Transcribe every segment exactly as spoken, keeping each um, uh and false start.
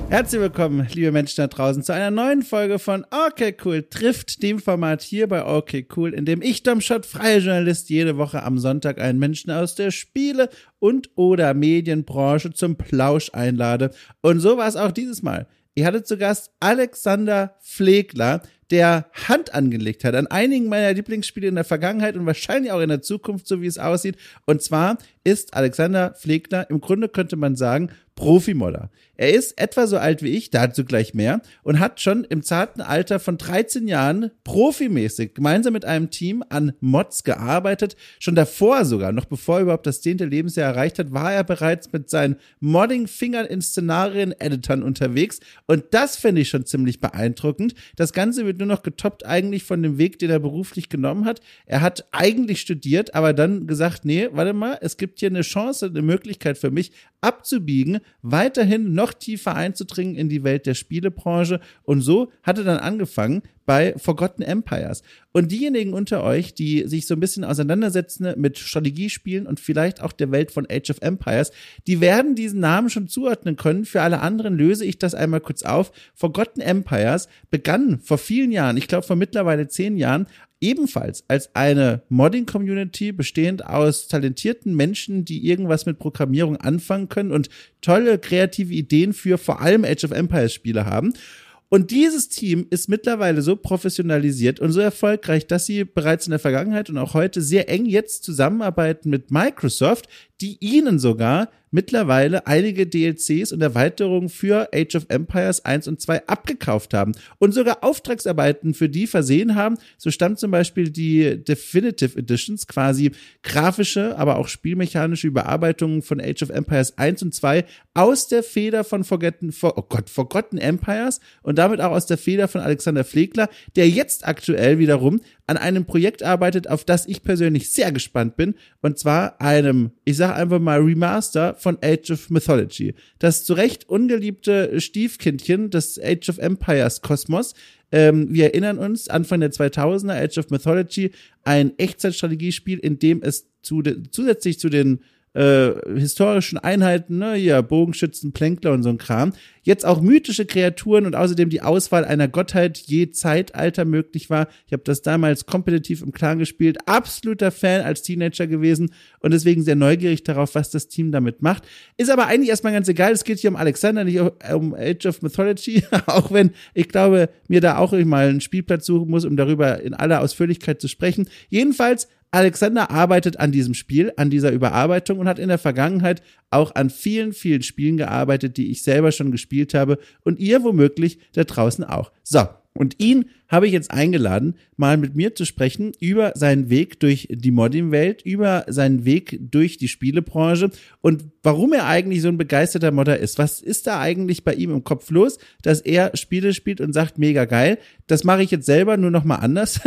Herzlich willkommen, liebe Menschen da draußen, zu einer neuen Folge von Okay Cool trifft, dem Format hier bei Okay Cool, in dem ich, Dom Schott, freier Journalist, jede Woche am Sonntag einen Menschen aus der Spiele- und oder Medienbranche zum Plausch einlade. Und so war es auch dieses Mal. Ich hatte zu Gast Alexander Flegler, der Hand angelegt hat an einigen meiner Lieblingsspiele in der Vergangenheit und wahrscheinlich auch in der Zukunft, so wie es aussieht. Und zwar ist Alexander Flegler, im Grunde könnte man sagen, Profimodder. Er ist etwa so alt wie ich, dazu gleich mehr, und hat schon im zarten Alter von dreizehn Jahren profimäßig gemeinsam mit einem Team an Mods gearbeitet. Schon davor sogar, noch bevor er überhaupt das zehnte Lebensjahr erreicht hat, war er bereits mit seinen Modding-Fingern in Szenarien-Editern unterwegs. Und das finde ich schon ziemlich beeindruckend. Das Ganze wird nur noch getoppt eigentlich von dem Weg, den er beruflich genommen hat. Er hat eigentlich studiert, aber dann gesagt, nee, warte mal, es gibt hier eine Chance, eine Möglichkeit für mich abzubiegen, weiterhin noch tiefer einzudringen in die Welt der Spielebranche. Und so hat er dann angefangen bei Forgotten Empires. Und diejenigen unter euch, die sich so ein bisschen auseinandersetzen mit Strategiespielen und vielleicht auch der Welt von Age of Empires, die werden diesen Namen schon zuordnen können. Für alle anderen löse ich das einmal kurz auf. Forgotten Empires begann vor vielen Jahren, ich glaube vor mittlerweile zehn Jahren, ebenfalls als eine Modding-Community bestehend aus talentierten Menschen, die irgendwas mit Programmierung anfangen können und tolle kreative Ideen für vor allem Age of Empires Spiele haben. Und dieses Team ist mittlerweile so professionalisiert und so erfolgreich, dass sie bereits in der Vergangenheit und auch heute sehr eng jetzt zusammenarbeiten mit Microsoft, die ihnen sogar mittlerweile einige D L Cs und Erweiterungen für Age of Empires eins und zwei abgekauft haben und sogar Auftragsarbeiten für die versehen haben. So stammt zum Beispiel die Definitive Editions, quasi grafische, aber auch spielmechanische Überarbeitungen von Age of Empires eins und zwei aus der Feder von Forgotten, oh Gott, Forgotten Empires und damit auch aus der Feder von Alexander Flegler, der jetzt aktuell wiederum an einem Projekt arbeitet, auf das ich persönlich sehr gespannt bin, und zwar einem, ich sage einfach mal Remaster von Age of Mythology. Das zu Recht ungeliebte Stiefkindchen des Age of Empires Kosmos. Ähm, wir erinnern uns, Anfang der zweitausender, Age of Mythology, ein Echtzeitstrategiespiel, in dem es zu de- zusätzlich zu den äh, historischen Einheiten, ne, ja, Bogenschützen, Plänkler und so ein Kram, jetzt auch mythische Kreaturen und außerdem die Auswahl einer Gottheit je Zeitalter möglich war. Ich habe das damals kompetitiv im Clan gespielt, absoluter Fan als Teenager gewesen und deswegen sehr neugierig darauf, was das Team damit macht. Ist aber eigentlich erstmal ganz egal, es geht hier um Alexander, nicht um Age of Mythology, auch wenn ich glaube, mir da auch mal einen Spielplatz suchen muss, um darüber in aller Ausführlichkeit zu sprechen. Jedenfalls, Alexander arbeitet an diesem Spiel, an dieser Überarbeitung und hat in der Vergangenheit auch an vielen, vielen Spielen gearbeitet, die ich selber schon gespielt habe und ihr womöglich da draußen auch. So, und ihn habe ich jetzt eingeladen, mal mit mir zu sprechen über seinen Weg durch die Modding-Welt, über seinen Weg durch die Spielebranche und warum er eigentlich so ein begeisterter Modder ist. Was ist da eigentlich bei ihm im Kopf los, dass er Spiele spielt und sagt, mega geil, das mache ich jetzt selber nur noch mal anders.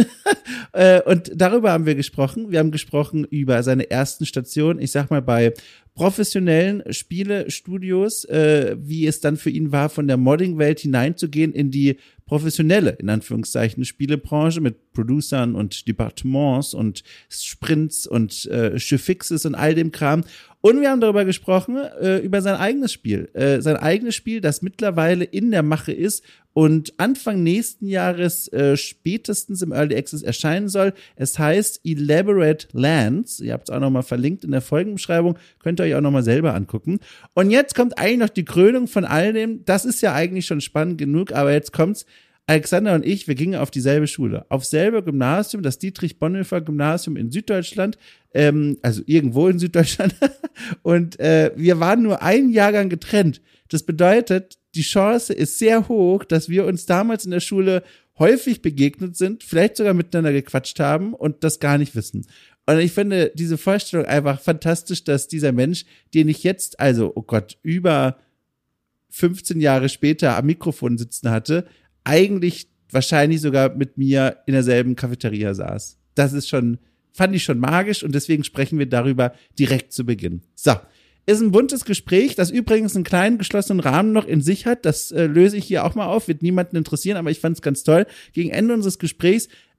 Und darüber haben wir gesprochen. Wir haben gesprochen über seine ersten Stationen, ich sag mal bei professionellen Spielestudios, äh, wie es dann für ihn war, von der Modding-Welt hineinzugehen in die professionelle, in Anführungszeichen, Spielebranche mit Producern und Departements und Sprints und äh, Fixes und all dem Kram. Und wir haben darüber gesprochen, äh, über sein eigenes Spiel. Äh, sein eigenes Spiel, das mittlerweile in der Mache ist und Anfang nächsten Jahres äh, spätestens im Early Access erscheinen soll. Es heißt Elaborate Lands. Ihr habt es auch nochmal verlinkt in der Folgenbeschreibung. Könnt ihr euch auch nochmal selber angucken. Und jetzt kommt eigentlich noch die Krönung von all dem. Das ist ja eigentlich schon spannend genug, aber jetzt kommt's. Alexander und ich, wir gingen auf dieselbe Schule, auf selbe Gymnasium, das Dietrich-Bonhoeffer-Gymnasium in Süddeutschland, ähm, also irgendwo in Süddeutschland, und äh, wir waren nur einen Jahrgang getrennt. Das bedeutet, die Chance ist sehr hoch, dass wir uns damals in der Schule häufig begegnet sind, vielleicht sogar miteinander gequatscht haben und das gar nicht wissen. Und ich finde diese Vorstellung einfach fantastisch, dass dieser Mensch, den ich jetzt, also, oh Gott, über fünfzehn Jahre später am Mikrofon sitzen hatte, eigentlich wahrscheinlich sogar mit mir in derselben Cafeteria saß. Das ist schon, fand ich schon magisch und deswegen sprechen wir darüber direkt zu Beginn. So, ist ein buntes Gespräch, das übrigens einen kleinen geschlossenen Rahmen noch in sich hat. Das äh, löse ich hier auch mal auf, wird niemanden interessieren, aber ich fand es ganz toll. Gegen Ende unseres Gesprächs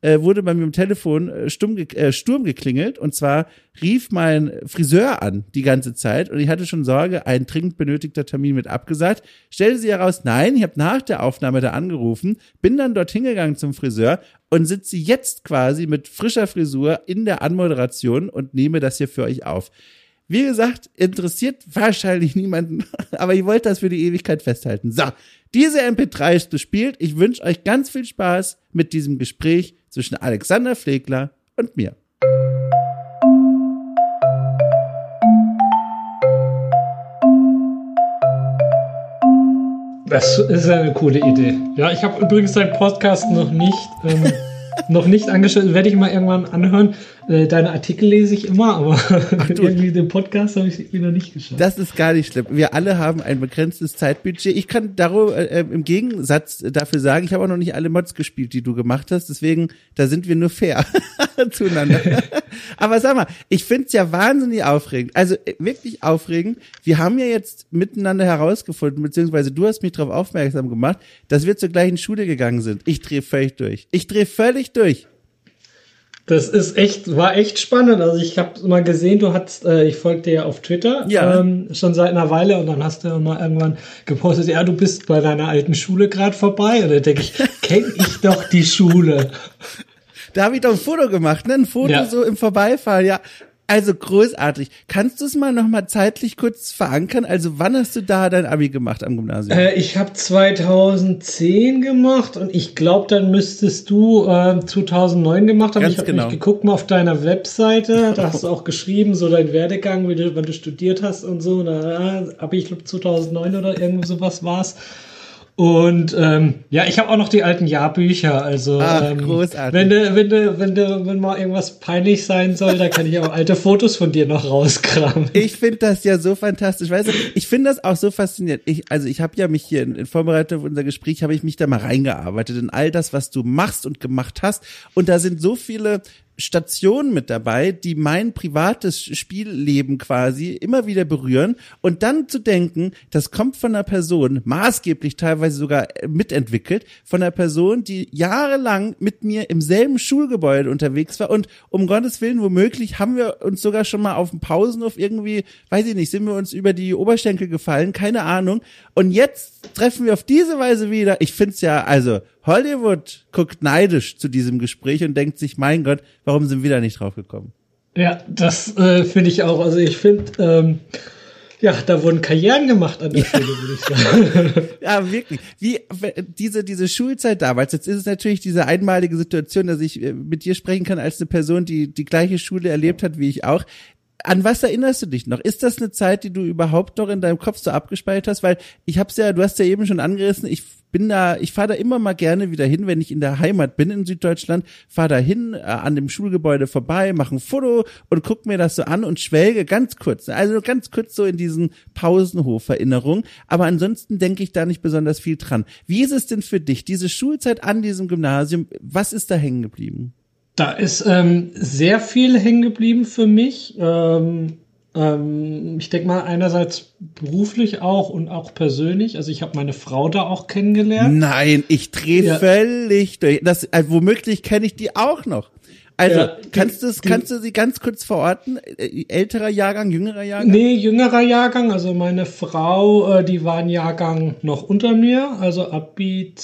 äh, wurde bei mir im Telefon äh, stumm ge- äh, Sturm geklingelt und zwar rief mein Friseur an die ganze Zeit und ich hatte schon Sorge, ein dringend benötigter Termin wird abgesagt. Stellte sich heraus, nein, ich habe nach der Aufnahme da angerufen, bin dann dorthin gegangen zum Friseur und sitze jetzt quasi mit frischer Frisur in der Anmoderation und nehme das hier für euch auf. Wie gesagt, interessiert wahrscheinlich niemanden, aber ich wollte das für die Ewigkeit festhalten. So, diese M P drei ist gespielt. Ich wünsche euch ganz viel Spaß mit diesem Gespräch zwischen Alexander Flegler und mir. Das ist eine coole Idee. Ja, ich habe übrigens deinen Podcast noch nicht, ähm, noch nicht angeschaut. Werde ich mal irgendwann anhören. Äh, deine Artikel lese ich immer, aber Ach, irgendwie den Podcast habe ich irgendwie noch nicht geschafft. Das ist gar nicht schlimm. Wir alle haben ein begrenztes Zeitbudget. Ich kann darüber äh, im Gegensatz dafür sagen, ich habe auch noch nicht alle Mods gespielt, die du gemacht hast. Deswegen, da sind wir nur fair zueinander. Aber sag mal, ich find's ja wahnsinnig aufregend. Also äh, wirklich aufregend. Wir haben ja jetzt miteinander herausgefunden, beziehungsweise du hast mich darauf aufmerksam gemacht, dass wir zur gleichen Schule gegangen sind. Ich drehe völlig durch. Ich drehe völlig durch. Das ist echt, war echt spannend. Also ich habe mal gesehen, du hast, äh, ich folge dir ja auf Twitter, ja. ähm, schon seit einer Weile und dann hast du mal irgendwann gepostet, ja, du bist bei deiner alten Schule gerade vorbei. Und da denke ich, kenne ich doch die Schule. Da habe ich doch ein Foto gemacht, ne? Ein Foto ja. so im Vorbeifahren, ja. Also großartig. Kannst du es mal noch mal zeitlich kurz verankern? Also wann hast du da dein Abi gemacht am Gymnasium? Äh, ich habe zweitausendzehn gemacht und ich glaube, dann müsstest du äh, zweitausendneun gemacht haben. Ganz ich habe genau. nämlich geguckt mal auf deiner Webseite, da hast du auch geschrieben, so dein Werdegang, wie du, wann du studiert hast und so. Da habe ich glaube zweitausendneun oder irgend sowas war's. Und ähm, ja, ich habe auch noch die alten Jahrbücher, also Ach, ähm, großartig. wenn du, wenn du, wenn du, wenn mal irgendwas peinlich sein soll, da kann ich auch alte Fotos von dir noch rauskramen. Ich finde das ja so fantastisch, weißt du, ich finde das auch so faszinierend. Ich, also ich habe ja mich hier in, in Vorbereitung auf unser Gespräch, habe ich mich da mal reingearbeitet in all das, was du machst und gemacht hast und da sind so viele Stationen mit dabei, die mein privates Spielleben quasi immer wieder berühren und dann zu denken, das kommt von einer Person, maßgeblich teilweise sogar mitentwickelt, von einer Person, die jahrelang mit mir im selben Schulgebäude unterwegs war und um Gottes Willen, womöglich haben wir uns sogar schon mal auf dem Pausenhof irgendwie, weiß ich nicht, sind wir uns über die Oberschenkel gefallen, keine Ahnung und jetzt treffen wir auf diese Weise wieder, ich find's ja, also Hollywood guckt neidisch zu diesem Gespräch und denkt sich, mein Gott, warum sind wir da nicht drauf gekommen? Ja, das äh, finde ich auch. Also ich finde, ähm, ja, da wurden Karrieren gemacht an der Schule, würde ich sagen. Ja, wirklich. Wie diese diese Schulzeit damals. Jetzt ist es natürlich diese einmalige Situation, dass ich mit dir sprechen kann als eine Person, die die gleiche Schule erlebt hat wie ich auch. An was erinnerst du dich noch? Ist das eine Zeit, die du überhaupt noch in deinem Kopf so abgespeichert hast? Weil ich hab's ja, du hast ja eben schon angerissen, ich bin da, ich fahre da immer mal gerne wieder hin, wenn ich in der Heimat bin in Süddeutschland, fahre da hin, äh, an dem Schulgebäude vorbei, mache ein Foto und guck mir das so an und schwelge ganz kurz, also ganz kurz so in diesen Pausenhof-Erinnerungen, aber ansonsten denke ich da nicht besonders viel dran. Wie ist es denn für dich, diese Schulzeit an diesem Gymnasium, was ist da hängen geblieben? Da ist ähm, sehr viel hängen geblieben für mich. Ähm, ähm, ich denke mal einerseits beruflich auch und auch persönlich. Also ich habe meine Frau da auch kennengelernt. Nein, ich drehe ja. völlig durch. Das, also womöglich kenne ich die auch noch. Also ja, die, kannst du kannst du sie ganz kurz verorten? Älterer Jahrgang, jüngerer Jahrgang? Nee, jüngerer Jahrgang. Also meine Frau, äh, die war ein Jahrgang noch unter mir. Also Abi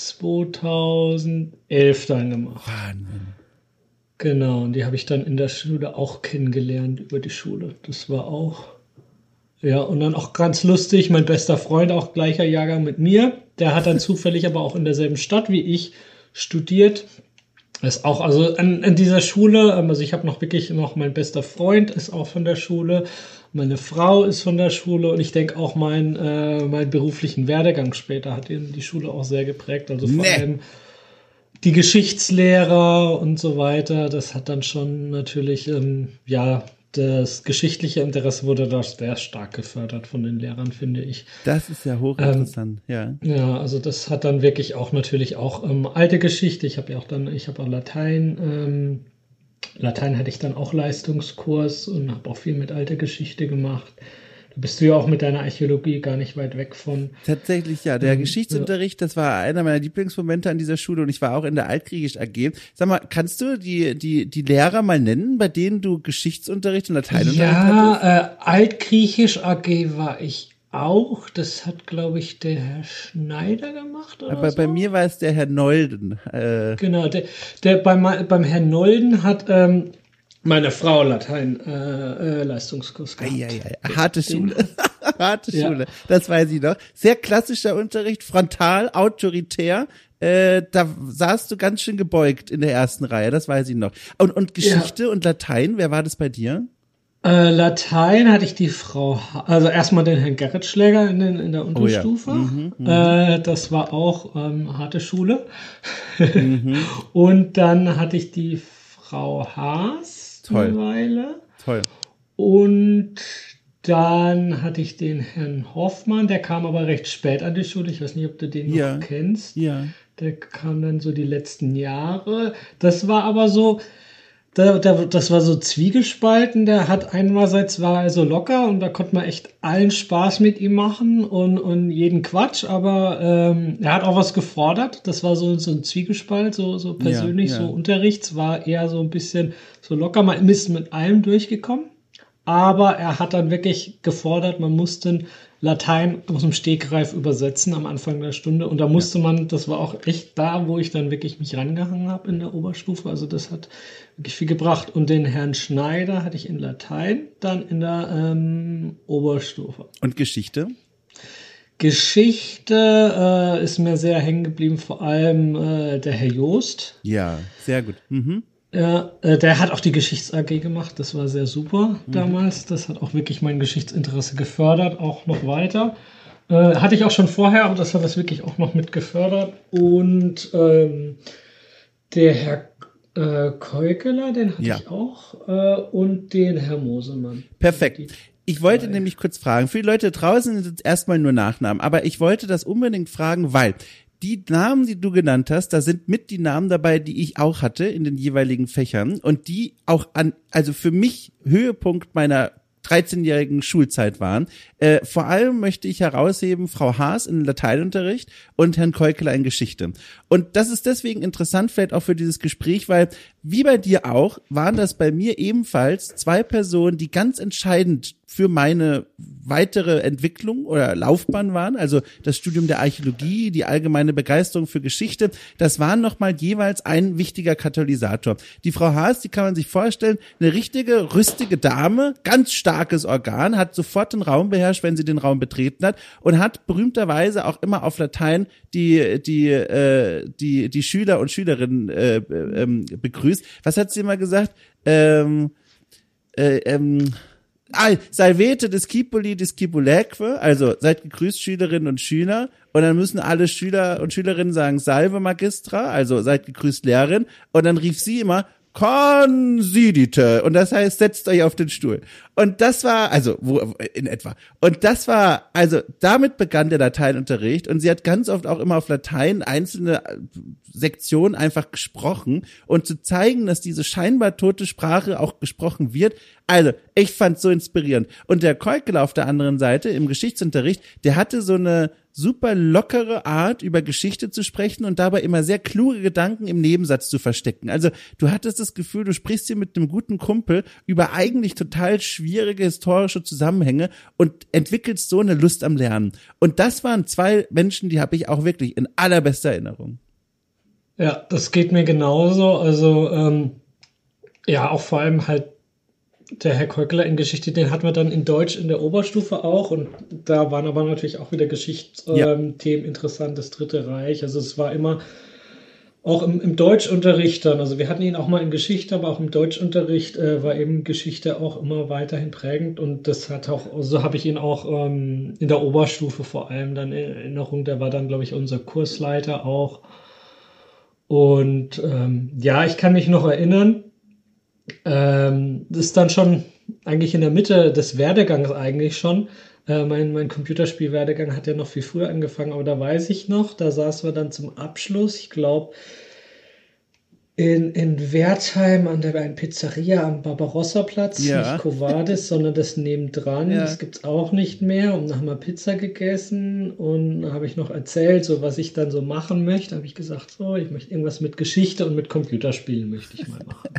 zweitausendelf dann gemacht. Wahnsinn. Genau, und die habe ich dann in der Schule auch kennengelernt, über die Schule. Das war auch, ja, und dann auch ganz lustig, mein bester Freund, auch gleicher Jahrgang mit mir, der hat dann zufällig aber auch in derselben Stadt wie ich studiert. Ist auch, also an, an dieser Schule, also ich habe noch wirklich noch, mein bester Freund ist auch von der Schule, meine Frau ist von der Schule und ich denke auch mein, äh, meinen beruflichen Werdegang später hat ihn die Schule auch sehr geprägt, also vor nee. allem die Geschichtslehrer und so weiter, das hat dann schon natürlich, ähm, ja, das geschichtliche Interesse wurde da sehr stark gefördert von den Lehrern, finde ich. Das ist ja hochinteressant, ähm, ja. Ja, also das hat dann wirklich auch natürlich auch ähm, alte Geschichte. Ich habe ja auch dann, ich habe auch Latein, ähm, Latein hatte ich dann auch Leistungskurs und habe auch viel mit alter Geschichte gemacht. bist du ja auch mit deiner Archäologie gar nicht weit weg von. Tatsächlich, ja. Der ähm, Geschichtsunterricht, das war einer meiner Lieblingsmomente an dieser Schule und ich war auch in der Altgriechisch A G. Sag mal, kannst du die, die, die Lehrer mal nennen, bei denen du Geschichtsunterricht und Lateinunterricht hattest? Ja, äh, Altgriechisch A G war ich auch. Das hat, glaube ich, der Herr Schneider gemacht. Oder Aber so. bei mir war es der Herr Nolden. Äh, Genau, der, der beim, beim Herrn Nolden hat ähm, meine Frau Latein äh, äh, Leistungskurs gehabt. ei, ei, ei. Harte Den- Schule. Harte Ja. Schule. Das weiß ich noch. Sehr klassischer Unterricht, frontal, autoritär. Äh, da saßt du ganz schön gebeugt in der ersten Reihe, das weiß ich noch. Und, und Geschichte und Latein, wer war das bei dir? Äh, Latein hatte ich die Frau, Ha- also erstmal den Herrn Gerrit Schläger in, den, in der Unterstufe. Mhm, mhm. Äh, das war auch ähm, harte Schule. Mhm. Und dann hatte ich die Frau Haas Toll. eine Weile. Toll. Und dann hatte ich den Herrn Hoffmann, der kam aber recht spät an die Schule. Ich weiß nicht, ob du den Ja. noch kennst. Ja. Der kam dann so die letzten Jahre. Das war aber so, da, da, das war so zwiegespalten. Der hat einerseits war er so locker und da konnte man echt allen Spaß mit ihm machen und, und jeden Quatsch, aber ähm, er hat auch was gefordert. Das war so, so ein Zwiegespalt, so, so persönlich, Ja, ja. so Unterrichts war eher so ein bisschen so locker. Man ist mit allem durchgekommen, aber er hat dann wirklich gefordert, man musste Latein aus dem Stegreif übersetzen am Anfang der Stunde und da musste man, das war auch echt da, wo ich dann wirklich mich rangehangen habe in der Oberstufe, also das hat wirklich viel gebracht und den Herrn Schneider hatte ich in Latein, dann in der ähm, Oberstufe. Und Geschichte? Geschichte äh, ist mir sehr hängen geblieben, vor allem äh, der Herr Joost. Ja, sehr gut. Mhm. Ja, äh, der hat auch die Geschichts-A G gemacht. Das war sehr super damals. Das hat auch wirklich mein Geschichtsinteresse gefördert, auch noch weiter. Äh, hatte ich auch schon vorher, aber das hat das wirklich auch noch mit gefördert. Und ähm, der Herr äh, Keukeler, den hatte Ja. ich auch. Äh, und den Herr Mosemann. Perfekt. Ich wollte Drei. nämlich kurz fragen, für die Leute draußen sind jetzt erstmal nur Nachnamen, aber ich wollte das unbedingt fragen, weil die Namen, die du genannt hast, da sind mit die Namen dabei, die ich auch hatte in den jeweiligen Fächern und die auch an, also für mich Höhepunkt meiner dreizehnjährigen Schulzeit waren. Äh, vor allem möchte ich herausheben Frau Haas in Lateinunterricht und Herrn Keukeler in Geschichte. Und das ist deswegen interessant, vielleicht auch für dieses Gespräch, weil wie bei dir auch, waren das bei mir ebenfalls zwei Personen, die ganz entscheidend für meine weitere Entwicklung oder Laufbahn waren. Also das Studium der Archäologie, die allgemeine Begeisterung für Geschichte, das waren nochmal jeweils ein wichtiger Katalysator. Die Frau Haas, die kann man sich vorstellen, eine richtige, rüstige Dame, ganz starkes Organ, hat sofort den Raum beherrscht, wenn sie den Raum betreten hat und hat berühmterweise auch immer auf Latein die die äh, die die Schüler und Schülerinnen äh, ähm, begrüßt. Was hat sie immer gesagt? Ähm, äh, ähm, Ah, Salvete discipuli discipuleque, also seid gegrüßt Schülerinnen und Schüler und dann müssen alle Schüler und Schülerinnen sagen Salve Magistra, also seid gegrüßt Lehrerin und dann rief sie immer Considite und das heißt setzt euch auf den Stuhl und das war also wo in etwa und das war also damit begann der Lateinunterricht und sie hat ganz oft auch immer auf Latein einzelne Sektionen einfach gesprochen und zu zeigen, dass diese scheinbar tote Sprache auch gesprochen wird. Also, ich fand's so inspirierend. Und der Keukeler auf der anderen Seite im Geschichtsunterricht, der hatte so eine super lockere Art, über Geschichte zu sprechen und dabei immer sehr kluge Gedanken im Nebensatz zu verstecken. Also, du hattest das Gefühl, du sprichst hier mit einem guten Kumpel über eigentlich total schwierige historische Zusammenhänge und entwickelst so eine Lust am Lernen. Und das waren zwei Menschen, die habe ich auch wirklich in allerbester Erinnerung. Ja, das geht mir genauso. Also, ähm, ja, auch vor allem halt der Herr Keukeler in Geschichte, den hatten wir dann in Deutsch in der Oberstufe auch und da waren aber natürlich auch wieder Geschichtsthemen ähm, interessant, das Dritte Reich. Also es war immer auch im, im Deutschunterricht dann, also wir hatten ihn auch mal in Geschichte, aber auch im Deutschunterricht äh, war eben Geschichte auch immer weiterhin prägend und das hat auch, so also habe ich ihn auch ähm, in der Oberstufe vor allem dann in Erinnerung, der war dann, glaube ich, unser Kursleiter auch. Und ähm, ja, ich kann mich noch erinnern, ähm, das ist dann schon eigentlich in der Mitte des Werdegangs eigentlich schon. Äh, mein mein Computerspielwerdegang hat ja noch viel früher angefangen, aber da weiß ich noch, da saßen wir dann zum Abschluss, ich glaube, In, in Wertheim an der einen Pizzeria am Barbarossa-Platz, ja. nicht Covadis, sondern das nebendran. Ja. Das gibt's auch nicht mehr. Und dann haben wir Pizza gegessen und habe ich noch erzählt, so was ich dann so machen möchte. Habe ich gesagt, so, ich möchte irgendwas mit Geschichte und mit Computerspielen möchte ich mal machen.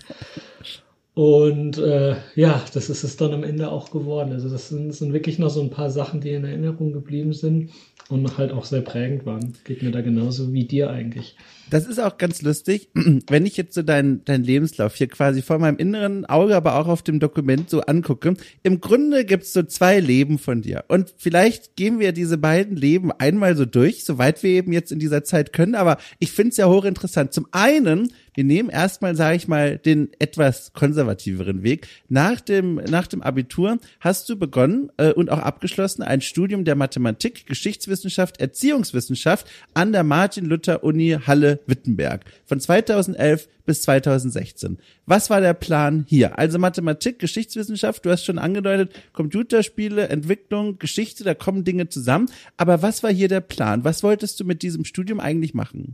Und äh, ja, das ist es dann am Ende auch geworden. Also das sind, das sind wirklich noch so ein paar Sachen, die in Erinnerung geblieben sind und halt auch sehr prägend waren. Geht mir da genauso wie dir eigentlich. Das ist auch ganz lustig, wenn ich jetzt so deinen dein Lebenslauf hier quasi vor meinem inneren Auge, aber auch auf dem Dokument so angucke. Im Grunde gibt's so zwei Leben von dir. Und vielleicht gehen wir diese beiden Leben einmal so durch, soweit wir eben jetzt in dieser Zeit können. Aber ich finde es ja hochinteressant. Zum einen, wir nehmen erstmal, sage ich mal, den etwas konservativeren Weg. Nach dem, nach dem Abitur hast du begonnen äh, und auch abgeschlossen ein Studium der Mathematik, Geschichtswissenschaft, Erziehungswissenschaft an der Martin-Luther-Uni Halle-Wittenberg von zweitausendelf bis zweitausendsechzehn. Was war der Plan hier? Also Mathematik, Geschichtswissenschaft, du hast schon angedeutet, Computerspiele, Entwicklung, Geschichte, da kommen Dinge zusammen. Aber was war hier der Plan? Was wolltest du mit diesem Studium eigentlich machen?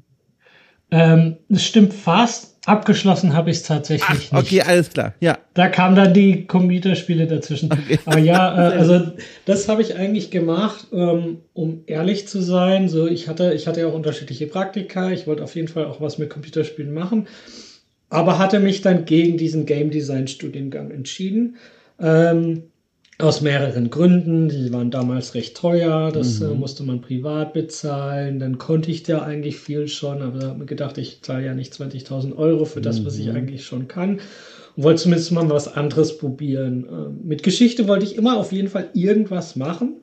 Ähm, das stimmt fast. Abgeschlossen habe ich es tatsächlich Ach, okay, nicht. Alles klar, ja. Da kamen dann die Computerspiele dazwischen. Okay. Aber ja, äh, also das habe ich eigentlich gemacht, ähm, um ehrlich zu sein. So, ich hatte, ich hatte ja auch unterschiedliche Praktika. Ich wollte auf jeden Fall auch was mit Computerspielen machen, aber hatte mich dann gegen diesen Game Design Studiengang entschieden. Ähm, Aus mehreren Gründen. Die waren damals recht teuer. Das mhm. äh, musste man privat bezahlen. Dann konnte ich da eigentlich viel schon. Aber da habe ich mir gedacht, ich zahle ja nicht zwanzigtausend Euro für das, mhm. was ich eigentlich schon kann. Und wollte zumindest mal was anderes probieren. Äh, mit Geschichte wollte ich immer auf jeden Fall irgendwas machen.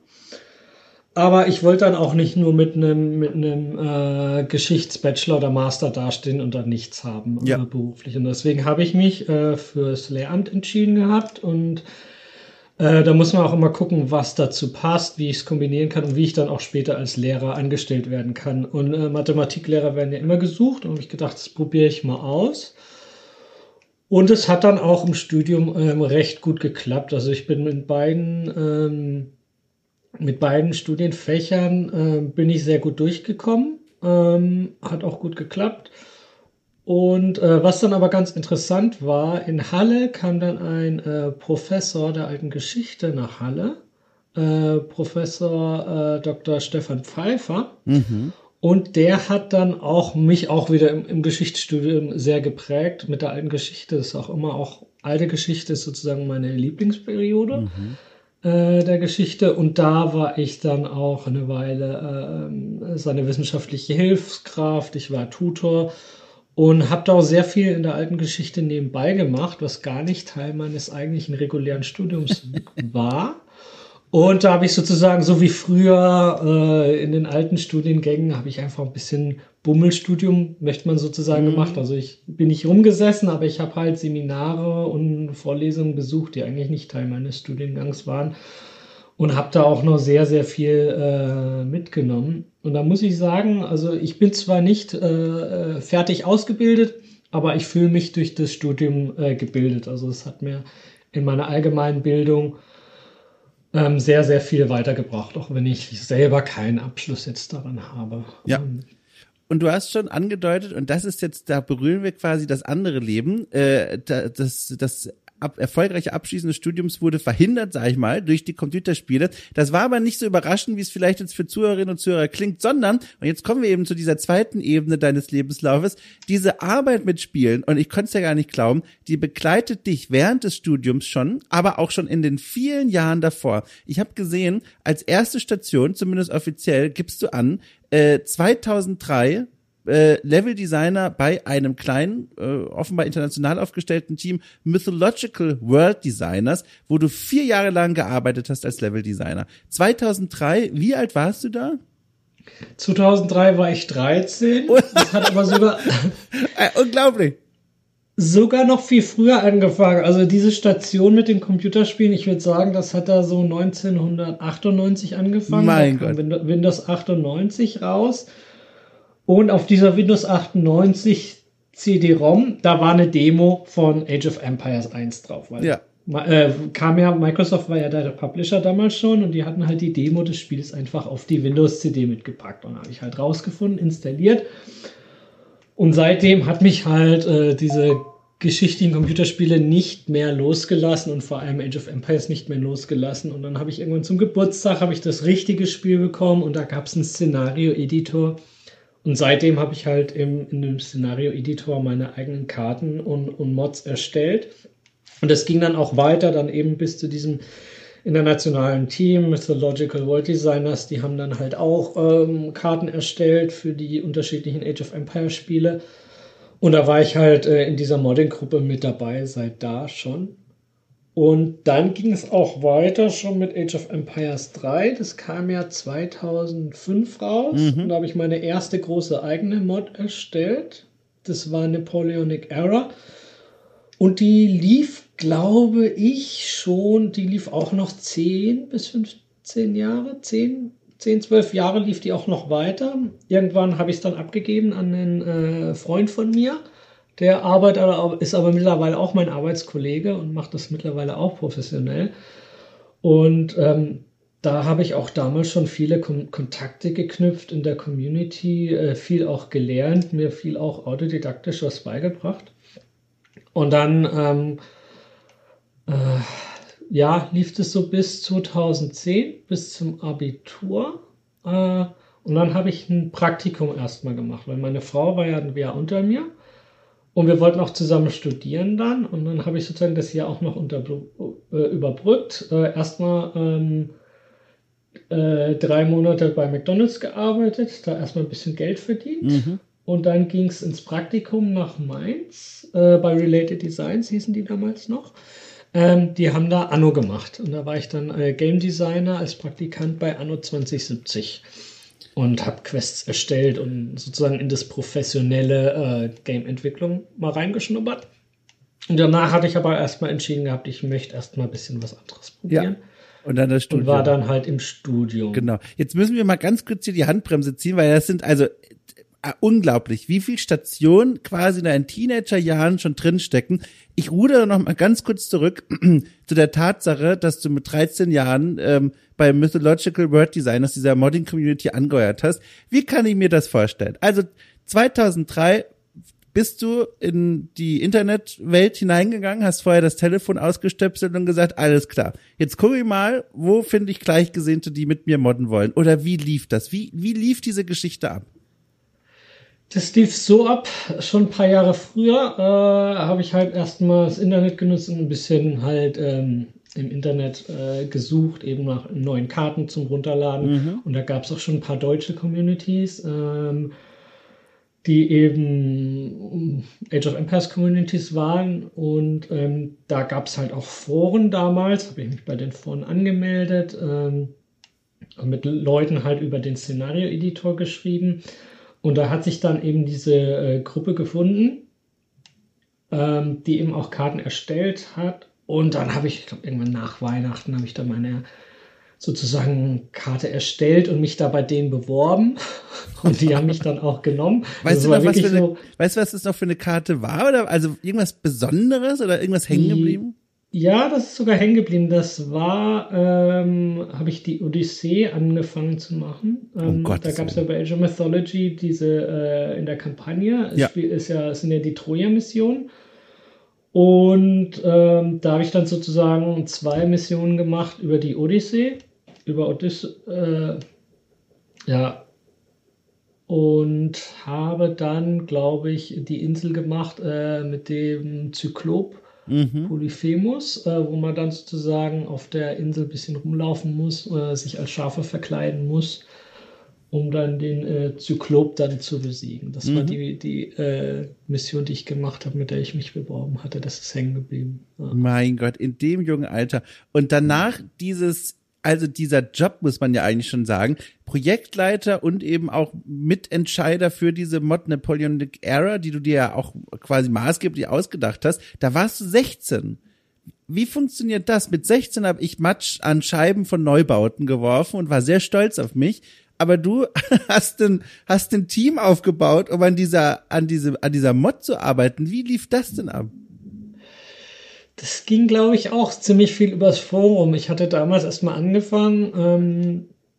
Aber ich wollte dann auch nicht nur mit einem mit einem äh, Geschichtsbachelor oder Master dastehen und dann nichts haben ja. äh, beruflich. Und deswegen habe ich mich äh, fürs Lehramt entschieden gehabt und Äh, da muss man auch immer gucken, was dazu passt, wie ich es kombinieren kann und wie ich dann auch später als Lehrer angestellt werden kann. Und äh, Mathematiklehrer werden ja immer gesucht und habe ich gedacht, das probiere ich mal aus. Und es hat dann auch im Studium ähm, recht gut geklappt. Also ich bin mit beiden, ähm, mit beiden Studienfächern äh, bin ich sehr gut durchgekommen. Ähm, hat auch gut geklappt. Und äh, was dann aber ganz interessant war, in Halle kam dann ein äh, Professor der alten Geschichte nach Halle, äh, Professor äh, Doktor Stefan Pfeiffer. Mhm. Und der hat dann auch mich auch wieder im, im Geschichtsstudium sehr geprägt mit der alten Geschichte. Das ist auch immer auch, alte Geschichte ist sozusagen meine Lieblingsperiode mhm. äh, der Geschichte. Und da war ich dann auch eine Weile äh, seine wissenschaftliche Hilfskraft, ich war Tutor. Und habe da auch sehr viel in der alten Geschichte nebenbei gemacht, was gar nicht Teil meines eigentlichen regulären Studiums war. Und da habe ich sozusagen, so wie früher äh, in den alten Studiengängen, habe ich einfach ein bisschen Bummelstudium, möchte man sozusagen, mhm. gemacht. Also ich bin nicht rumgesessen, aber ich habe halt Seminare und Vorlesungen besucht, die eigentlich nicht Teil meines Studiengangs waren. Und habe da auch noch sehr, sehr viel äh, mitgenommen. Und da muss ich sagen, also ich bin zwar nicht äh, fertig ausgebildet, aber ich fühle mich durch das Studium äh, gebildet. Also es hat mir in meiner allgemeinen Bildung ähm, sehr, sehr viel weitergebracht, auch wenn ich selber keinen Abschluss jetzt daran habe. Ja. Und du hast schon angedeutet, und das ist jetzt, da berühren wir quasi das andere Leben, äh, das, das Ab, erfolgreiche Abschließen des Studiums wurde verhindert, sag ich mal, durch die Computerspiele. Das war aber nicht so überraschend, wie es vielleicht jetzt für Zuhörerinnen und Zuhörer klingt, sondern, und jetzt kommen wir eben zu dieser zweiten Ebene deines Lebenslaufes, diese Arbeit mit Spielen, und ich konnte es ja gar nicht glauben, die begleitet dich während des Studiums schon, aber auch schon in den vielen Jahren davor. Ich habe gesehen, als erste Station, zumindest offiziell, gibst du an, äh, zweitausenddrei Äh, Level-Designer bei einem kleinen, äh, offenbar international aufgestellten Team Mythological World Designers, wo du vier Jahre lang gearbeitet hast als Level-Designer. zweitausenddrei, wie alt warst du da? zweitausenddrei war ich dreizehn. Das hat aber sogar äh, unglaublich. Sogar noch viel früher angefangen. Also diese Station mit den Computerspielen, ich würde sagen, das hat da so neunzehnhundertachtundneunzig angefangen. Mein da kam Gott. Windows achtundneunzig raus. Und auf dieser Windows achtundneunzig C D-ROM, da war eine Demo von Age of Empires eins drauf. Weil ja. Äh, kam ja, Microsoft war ja der Publisher damals schon und die hatten halt die Demo des Spiels einfach auf die Windows-C D mitgepackt. Und da habe ich halt rausgefunden, installiert. Und seitdem hat mich halt äh, diese geschichtlichen Computerspiele nicht mehr losgelassen und vor allem Age of Empires nicht mehr losgelassen. Und dann habe ich irgendwann zum Geburtstag habe ich das richtige Spiel bekommen und da gab es einen Szenario-Editor. Und seitdem habe ich halt im, in dem Szenario-Editor meine eigenen Karten und, und Mods erstellt. Und das ging dann auch weiter, dann eben bis zu diesem internationalen Team, Mythological World Designers, die haben dann halt auch ähm, Karten erstellt für die unterschiedlichen Age of Empires Spiele. Und da war ich halt äh, in dieser Modding-Gruppe mit dabei, seit da schon. Und dann ging es auch weiter schon mit Age of Empires drei. Das kam ja zweitausendfünf raus. Mhm. Und da habe ich meine erste große eigene Mod erstellt. Das war Napoleonic Era. Und die lief, glaube ich, schon, die lief auch noch zehn bis fünfzehn Jahre, zehn, zehn, zwölf Jahre lief die auch noch weiter. Irgendwann habe ich es dann abgegeben an einen äh, Freund von mir. Der arbeitet, ist aber mittlerweile auch mein Arbeitskollege und macht das mittlerweile auch professionell. Und ähm, da habe ich auch damals schon viele Kom- Kontakte geknüpft in der Community, äh, viel auch gelernt, mir viel auch autodidaktisch was beigebracht. Und dann ähm, äh, ja, lief es so bis zweitausendzehn, bis zum Abitur. Äh, und dann habe ich ein Praktikum erstmal gemacht, weil meine Frau war ja ein Jahr unter mir. Und wir wollten auch zusammen studieren dann. Und dann habe ich sozusagen das Jahr auch noch unter, äh, überbrückt. Äh, erstmal ähm, äh, drei Monate bei McDonald's gearbeitet, da erstmal ein bisschen Geld verdient. Mhm. Und dann ging es ins Praktikum nach Mainz, äh, bei Related Designs hießen die damals noch. Ähm, die haben da Anno gemacht. Und da war ich dann äh, Game Designer als Praktikant bei Anno zwanzig siebzig. Und habe Quests erstellt und sozusagen in das professionelle äh, Game-Entwicklung mal reingeschnuppert. Und danach hatte ich aber erstmal entschieden gehabt, ich möchte erstmal ein bisschen was anderes probieren. Ja. Und dann das Studium. Und war dann halt im Studium. Genau. Jetzt müssen wir mal ganz kurz hier die Handbremse ziehen, weil das sind also äh, unglaublich, wie viel Stationen quasi in deinen Teenagerjahren schon drinstecken. Ich rudere noch mal ganz kurz zurück zu der Tatsache, dass du mit dreizehn Jahren ähm, bei Mythological World Designers, dieser Modding-Community, angeheuert hast. Wie kann ich mir das vorstellen? Also zweitausenddrei bist du in die Internetwelt hineingegangen, hast vorher das Telefon ausgestöpselt und gesagt, alles klar, jetzt gucke ich mal, wo finde ich Gleichgesinnte, die mit mir modden wollen? Oder wie lief das? Wie, wie lief diese Geschichte ab? Das lief so ab, schon ein paar Jahre früher äh, habe ich halt erstmal das Internet genutzt und ein bisschen halt ähm, im Internet äh, gesucht, eben nach neuen Karten zum Runterladen. Mhm. Und da gab es auch schon ein paar deutsche Communities, ähm, die eben Age of Empires Communities waren. Und ähm, da gab es halt auch Foren damals, habe ich mich bei den Foren angemeldet, ähm, mit Leuten halt über den Szenario-Editor geschrieben. Und da hat sich dann eben diese äh, Gruppe gefunden, ähm, die eben auch Karten erstellt hat. Und dann habe ich, ich glaube, irgendwann nach Weihnachten habe ich dann meine sozusagen Karte erstellt und mich da bei denen beworben. Und die haben mich dann auch genommen. Weißt du noch, was für eine, so, weißt du, was das noch für eine Karte war? Oder also irgendwas Besonderes oder irgendwas hängen geblieben? Ja, das ist sogar hängen geblieben. Das war, ähm, habe ich die Odyssee angefangen zu machen. Ähm, oh da gab es ja bei Age of Mythology diese äh, in der Kampagne. Es ja. Spiel ist ja, es sind ja die Troja-Missionen. Und ähm, da habe ich dann sozusagen zwei Missionen gemacht über die Odyssee, über Odyssee, äh, ja, und habe dann, glaube ich, die Insel gemacht äh, mit dem Zyklop mhm. Polyphemus, äh, wo man dann sozusagen auf der Insel ein bisschen rumlaufen muss, äh, sich als Schafe verkleiden muss, um dann den äh, Zyklop dann zu besiegen. Das mhm. war die, die äh, Mission, die ich gemacht habe, mit der ich mich beworben hatte. Das ist hängen geblieben. Ja. Mein Gott, in dem jungen Alter. Und danach dieses, also dieser Job, muss man ja eigentlich schon sagen, Projektleiter und eben auch Mitentscheider für diese Mod Napoleonic Era, die du dir ja auch quasi maßgeblich ausgedacht hast, da warst du sechzehn. Wie funktioniert das? Mit sechzehn habe ich Matsch an Scheiben von Neubauten geworfen und war sehr stolz auf mich. Aber du hast ein, hast ein Team aufgebaut, um an dieser, an diese, an dieser Mod zu arbeiten. Wie lief das denn ab? Das ging, glaube ich, auch ziemlich viel übers Forum. Ich hatte damals erstmal angefangen, ähm,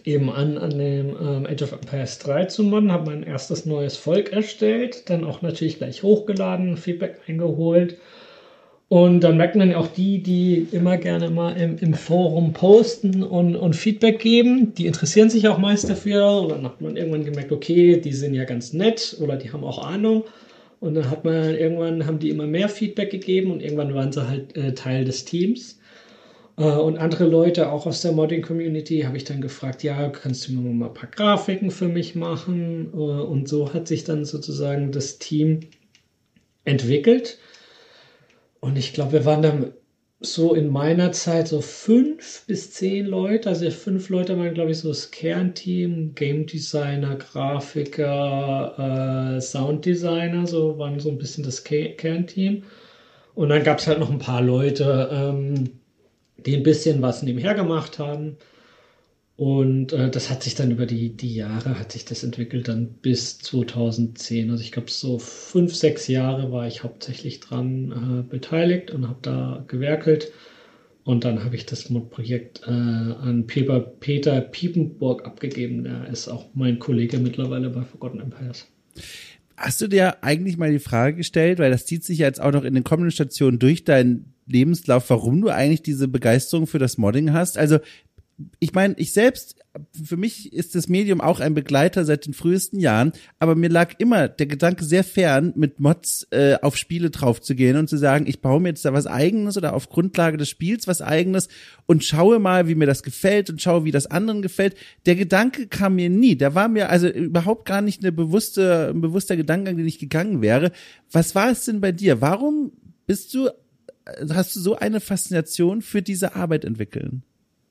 eben an, an dem ähm, Age of Empires drei zu modden, habe mein erstes neues Volk erstellt, dann auch natürlich gleich hochgeladen, Feedback eingeholt. Und dann merken dann auch die, die immer gerne mal im, im Forum posten und, und Feedback geben, die interessieren sich auch meist dafür. Und dann hat man irgendwann gemerkt, okay, die sind ja ganz nett oder die haben auch Ahnung. Und dann hat man irgendwann, haben die immer mehr Feedback gegeben und irgendwann waren sie halt äh, Teil des Teams. Äh, und andere Leute, auch aus der Modding-Community, habe ich dann gefragt, ja, kannst du mir mal ein paar Grafiken für mich machen? Äh, und so hat sich dann sozusagen das Team entwickelt. Und ich glaube, wir waren dann so in meiner Zeit so fünf bis zehn Leute. Also fünf Leute waren, glaube ich, so das Kernteam. Game Designer, Grafiker, äh, Sounddesigner, so waren so ein bisschen das Ke- Kernteam. Und dann gab es halt noch ein paar Leute, ähm, die ein bisschen was nebenher gemacht haben. Und äh, das hat sich dann über die, die Jahre, hat sich das entwickelt dann bis zweitausendzehn. Also ich glaube, so fünf, sechs Jahre war ich hauptsächlich dran äh, beteiligt und habe da gewerkelt. Und dann habe ich das Mod-Projekt äh, an Peter, Peter Piepenburg abgegeben. Der ist auch mein Kollege mittlerweile bei Forgotten Empires. Hast du dir eigentlich mal die Frage gestellt, weil das zieht sich ja jetzt auch noch in den kommenden Stationen durch deinen Lebenslauf, warum du eigentlich diese Begeisterung für das Modding hast? Also ich meine, ich selbst, für mich ist das Medium auch ein Begleiter seit den frühesten Jahren, aber mir lag immer der Gedanke sehr fern, mit Mods äh, auf Spiele draufzugehen und zu sagen, ich baue mir jetzt da was Eigenes oder auf Grundlage des Spiels was Eigenes und schaue mal, wie mir das gefällt und schaue, wie das anderen gefällt. Der Gedanke kam mir nie, der war mir also überhaupt gar nicht eine bewusste, ein bewusster Gedankengang, den ich gegangen wäre. Was war es denn bei dir? Warum bist du, hast du so eine Faszination für diese Arbeit entwickeln?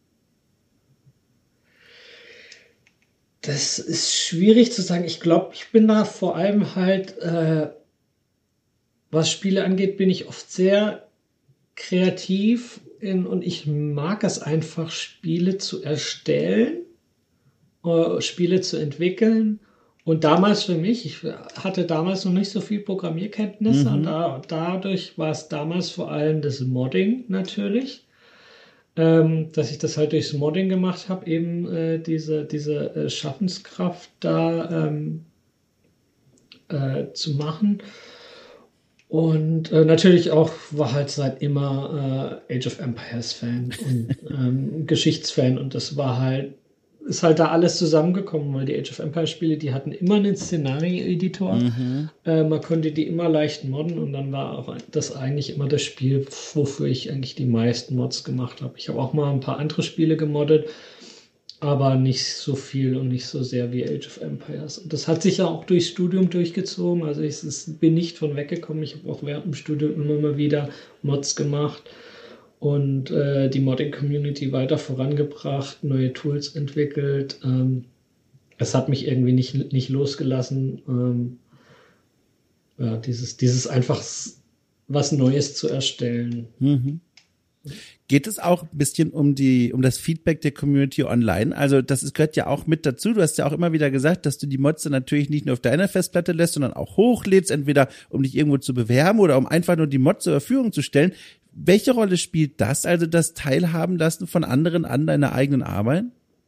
Das ist schwierig zu sagen. Ich glaube, ich bin da vor allem halt, äh, was Spiele angeht, bin ich oft sehr kreativ in, und ich mag es einfach, Spiele zu erstellen, äh, Spiele zu entwickeln. Und damals für mich, ich hatte damals noch nicht so viel Programmierkenntnisse mhm. und da, dadurch war es damals vor allem das Modding natürlich. Ähm, dass ich das halt durchs Modding gemacht habe, eben äh, diese, diese äh, Schaffenskraft da ähm, äh, zu machen. Und äh, natürlich auch war halt seit immer äh, Age of Empires Fan und ähm, Geschichtsfan, und das war halt, ist halt da alles zusammengekommen, weil die Age of Empires Spiele, die hatten immer einen Szenario-Editor. Mhm. Äh, man konnte die immer leicht modden und dann war auch das eigentlich immer das Spiel, wofür ich eigentlich die meisten Mods gemacht habe. Ich habe auch mal ein paar andere Spiele gemoddet, aber nicht so viel und nicht so sehr wie Age of Empires. Und das hat sich ja auch durchs Studium durchgezogen. Also ich es, bin nicht von weggekommen. Ich habe auch während dem Studium immer mal wieder Mods gemacht und äh, die Modding-Community weiter vorangebracht, neue Tools entwickelt. Ähm, es hat mich irgendwie nicht, nicht losgelassen, ähm, ja, dieses, dieses einfach was Neues zu erstellen. Mhm. Geht es auch ein bisschen um die, um das Feedback der Community online? Also das ist, gehört ja auch mit dazu. Du hast ja auch immer wieder gesagt, dass du die Mods dann natürlich nicht nur auf deiner Festplatte lässt, sondern auch hochlädst, entweder um dich irgendwo zu bewerben oder um einfach nur die Mods zur Verfügung zu stellen. Welche Rolle spielt das, also das Teilhaben lassen von anderen an deiner eigenen Arbeit?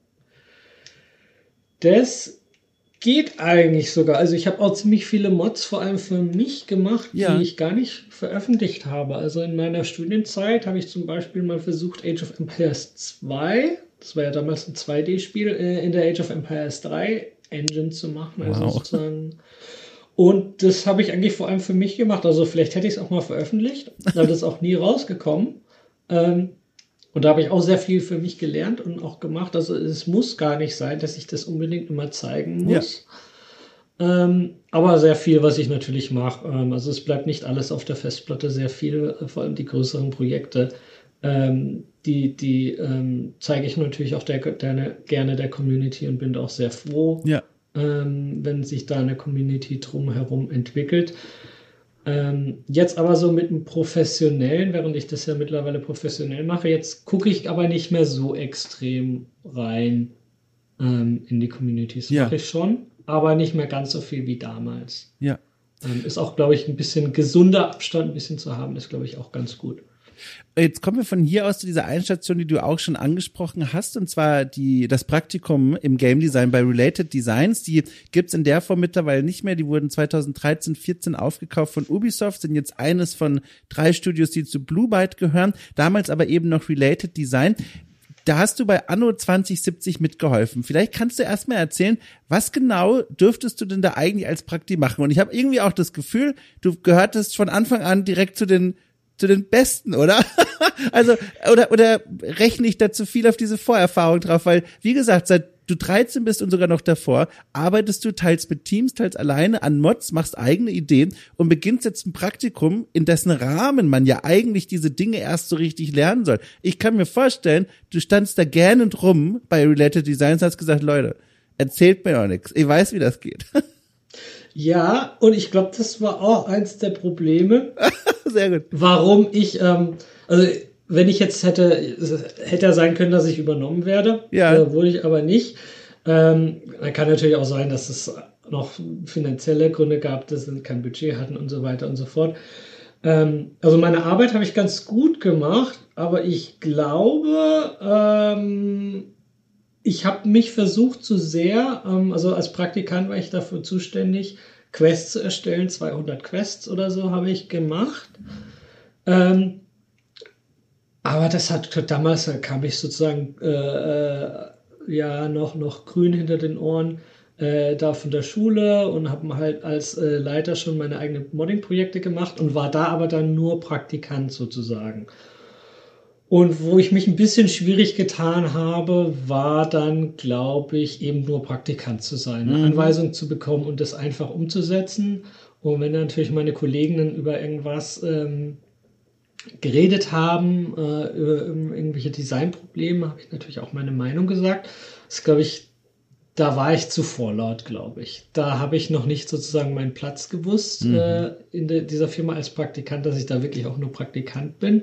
Das geht eigentlich sogar. Also ich habe auch ziemlich viele Mods vor allem für mich gemacht, ja. die ich gar nicht veröffentlicht habe. Also in meiner Studienzeit habe ich zum Beispiel mal versucht, Age of Empires zwei, das war ja damals ein zwei D-Spiel, in der Age of Empires drei Engine zu machen. Also wow. sozusagen. Und das habe ich eigentlich vor allem für mich gemacht. Also vielleicht hätte ich es auch mal veröffentlicht, aber das ist auch nie rausgekommen. Ähm, Und da habe ich auch sehr viel für mich gelernt und auch gemacht. Also es muss gar nicht sein, dass ich das unbedingt immer zeigen muss. Ja. Ähm, aber sehr viel, was ich natürlich mache. Ähm, also es bleibt nicht alles auf der Festplatte, sehr viel, vor allem die größeren Projekte. Ähm, die die ähm, zeige ich natürlich auch der, der, gerne der Community und bin auch sehr froh, ja. ähm, wenn sich da eine Community drumherum entwickelt. Ähm, jetzt aber so mit einem Professionellen, während ich das ja mittlerweile professionell mache, jetzt gucke ich aber nicht mehr so extrem rein ähm, in die Communities. Ja. Mache ich schon, aber nicht mehr ganz so viel wie damals. Ja. Ähm, ist auch, glaube ich, ein bisschen gesunder Abstand ein bisschen zu haben, ist, glaube ich, auch ganz gut. Jetzt kommen wir von hier aus zu dieser Einstation, die du auch schon angesprochen hast, und zwar die das Praktikum im Game Design bei Related Designs. Die gibt's in der Form mittlerweile nicht mehr. Die wurden zweitausenddreizehn, vierzehn aufgekauft von Ubisoft, sind jetzt eines von drei Studios, die zu Blue Byte gehören. Damals aber eben noch Related Design. Da hast du bei Anno zwanzig siebzig mitgeholfen. Vielleicht kannst du erstmal erzählen, was genau dürftest du denn da eigentlich als Prakti machen? Und ich habe irgendwie auch das Gefühl, du gehörtest von Anfang an direkt zu den zu den Besten, oder? Also, oder oder rechne ich da zu viel auf diese Vorerfahrung drauf? Weil, wie gesagt, seit du dreizehn bist und sogar noch davor, arbeitest du teils mit Teams, teils alleine an Mods, machst eigene Ideen und beginnst jetzt ein Praktikum, in dessen Rahmen man ja eigentlich diese Dinge erst so richtig lernen soll. Ich kann mir vorstellen, du standst da gähnend rum bei Related Designs und hast gesagt, Leute, erzählt mir auch nichts. Ich weiß, wie das geht. Ja, und ich glaube, das war auch eins der Probleme. Sehr gut. Warum ich, ähm, also wenn ich jetzt hätte, hätte ja sein können, dass ich übernommen werde, ja. äh, wurde ich aber nicht. Ähm, dann kann natürlich auch sein, dass es noch finanzielle Gründe gab, dass sie kein Budget hatten und so weiter und so fort. Ähm, also meine Arbeit habe ich ganz gut gemacht, aber ich glaube, ähm, ich habe mich versucht zu sehr, ähm, also als Praktikant war ich dafür zuständig, Quests zu erstellen, zweihundert Quests oder so habe ich gemacht. Ähm, aber das hat, damals kam ich sozusagen äh, äh, ja noch, noch grün hinter den Ohren äh, da von der Schule und habe halt als äh, Leiter schon meine eigenen Modding-Projekte gemacht und war da aber dann nur Praktikant sozusagen. Und wo ich mich ein bisschen schwierig getan habe, war dann, glaube ich, eben nur Praktikant zu sein, eine mhm. Anweisung zu bekommen und das einfach umzusetzen. Und wenn natürlich meine Kollegen dann über irgendwas ähm, geredet haben, äh, über irgendwelche Designprobleme, habe ich natürlich auch meine Meinung gesagt. Das glaube ich, da war ich zu vorlaut, glaube ich. Da habe ich noch nicht sozusagen meinen Platz gewusst mhm. äh, in de, dieser Firma als Praktikant, dass ich da wirklich auch nur Praktikant bin.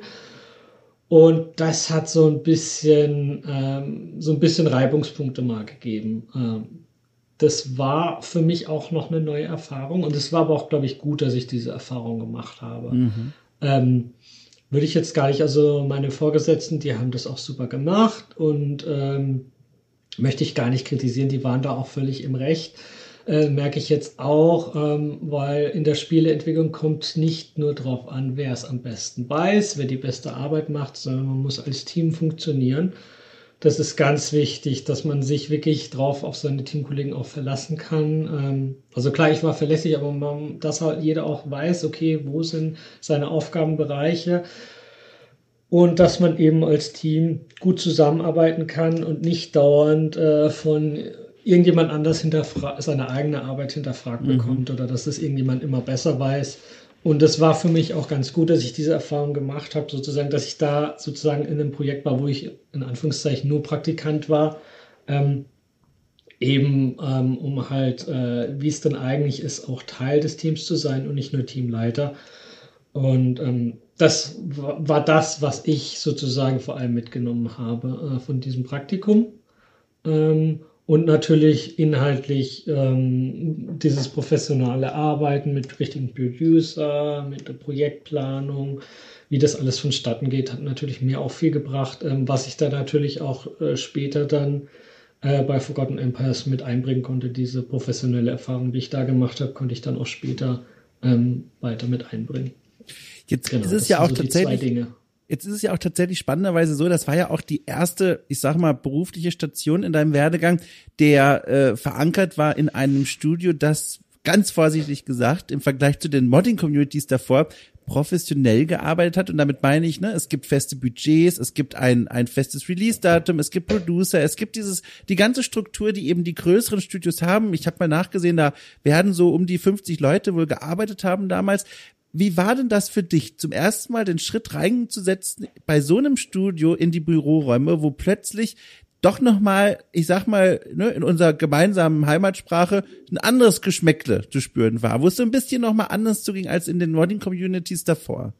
Und das hat so ein bisschen, ähm, so ein bisschen Reibungspunkte mal gegeben. Ähm, das war für mich auch noch eine neue Erfahrung. Und es war aber auch, glaube ich, gut, dass ich diese Erfahrung gemacht habe. Mhm. Ähm, würde ich jetzt gar nicht, also meine Vorgesetzten, die haben das auch super gemacht und ähm, möchte ich gar nicht kritisieren. Die waren da auch völlig im Recht. Äh, merke ich jetzt auch, ähm, weil in der Spieleentwicklung kommt nicht nur drauf an, wer es am besten weiß, wer die beste Arbeit macht, sondern man muss als Team funktionieren. Das ist ganz wichtig, dass man sich wirklich drauf auf seine Teamkollegen auch verlassen kann. Ähm, also klar, ich war verlässlich, aber man, dass halt jeder auch weiß, okay, wo sind seine Aufgabenbereiche und dass man eben als Team gut zusammenarbeiten kann und nicht dauernd äh, von irgendjemand anders hinterfra- seine eigene Arbeit hinterfragt mhm. bekommt oder dass das irgendjemand immer besser weiß. Und das war für mich auch ganz gut, dass ich diese Erfahrung gemacht habe, sozusagen, dass ich da sozusagen in einem Projekt war, wo ich in Anführungszeichen nur Praktikant war, ähm, eben ähm, um halt, äh, wie es dann eigentlich ist, auch Teil des Teams zu sein und nicht nur Teamleiter. Und ähm, das war, war das, was ich sozusagen vor allem mitgenommen habe äh, von diesem Praktikum. Ähm, Und natürlich inhaltlich ähm, dieses professionelle Arbeiten mit richtigen Producer, mit der Projektplanung, wie das alles vonstatten geht, hat natürlich mir auch viel gebracht, ähm, was ich da natürlich auch äh, später dann äh, bei Forgotten Empires mit einbringen konnte. Diese professionelle Erfahrung, die ich da gemacht habe, konnte ich dann auch später ähm, weiter mit einbringen. Jetzt genau, ist es ja auch so tatsächlich. Jetzt ist es ja auch tatsächlich spannenderweise so, das war ja auch die erste, ich sag mal, berufliche Station in deinem Werdegang, der äh, verankert war in einem Studio, das ganz vorsichtig gesagt im Vergleich zu den Modding-Communities davor professionell gearbeitet hat. Und damit meine ich, ne, es gibt feste Budgets, es gibt ein ein festes Release-Datum, es gibt Producer, es gibt dieses die ganze Struktur, die eben die größeren Studios haben. Ich habe mal nachgesehen, da werden so um die fünfzig Leute wohl gearbeitet haben damals. Wie war denn das für dich, zum ersten Mal den Schritt reinzusetzen bei so einem Studio in die Büroräume, wo plötzlich doch nochmal, ich sag mal, ne, in unserer gemeinsamen Heimatsprache ein anderes Geschmäckle zu spüren war, wo es so ein bisschen nochmal anders zuging als in den Modding-Communities davor?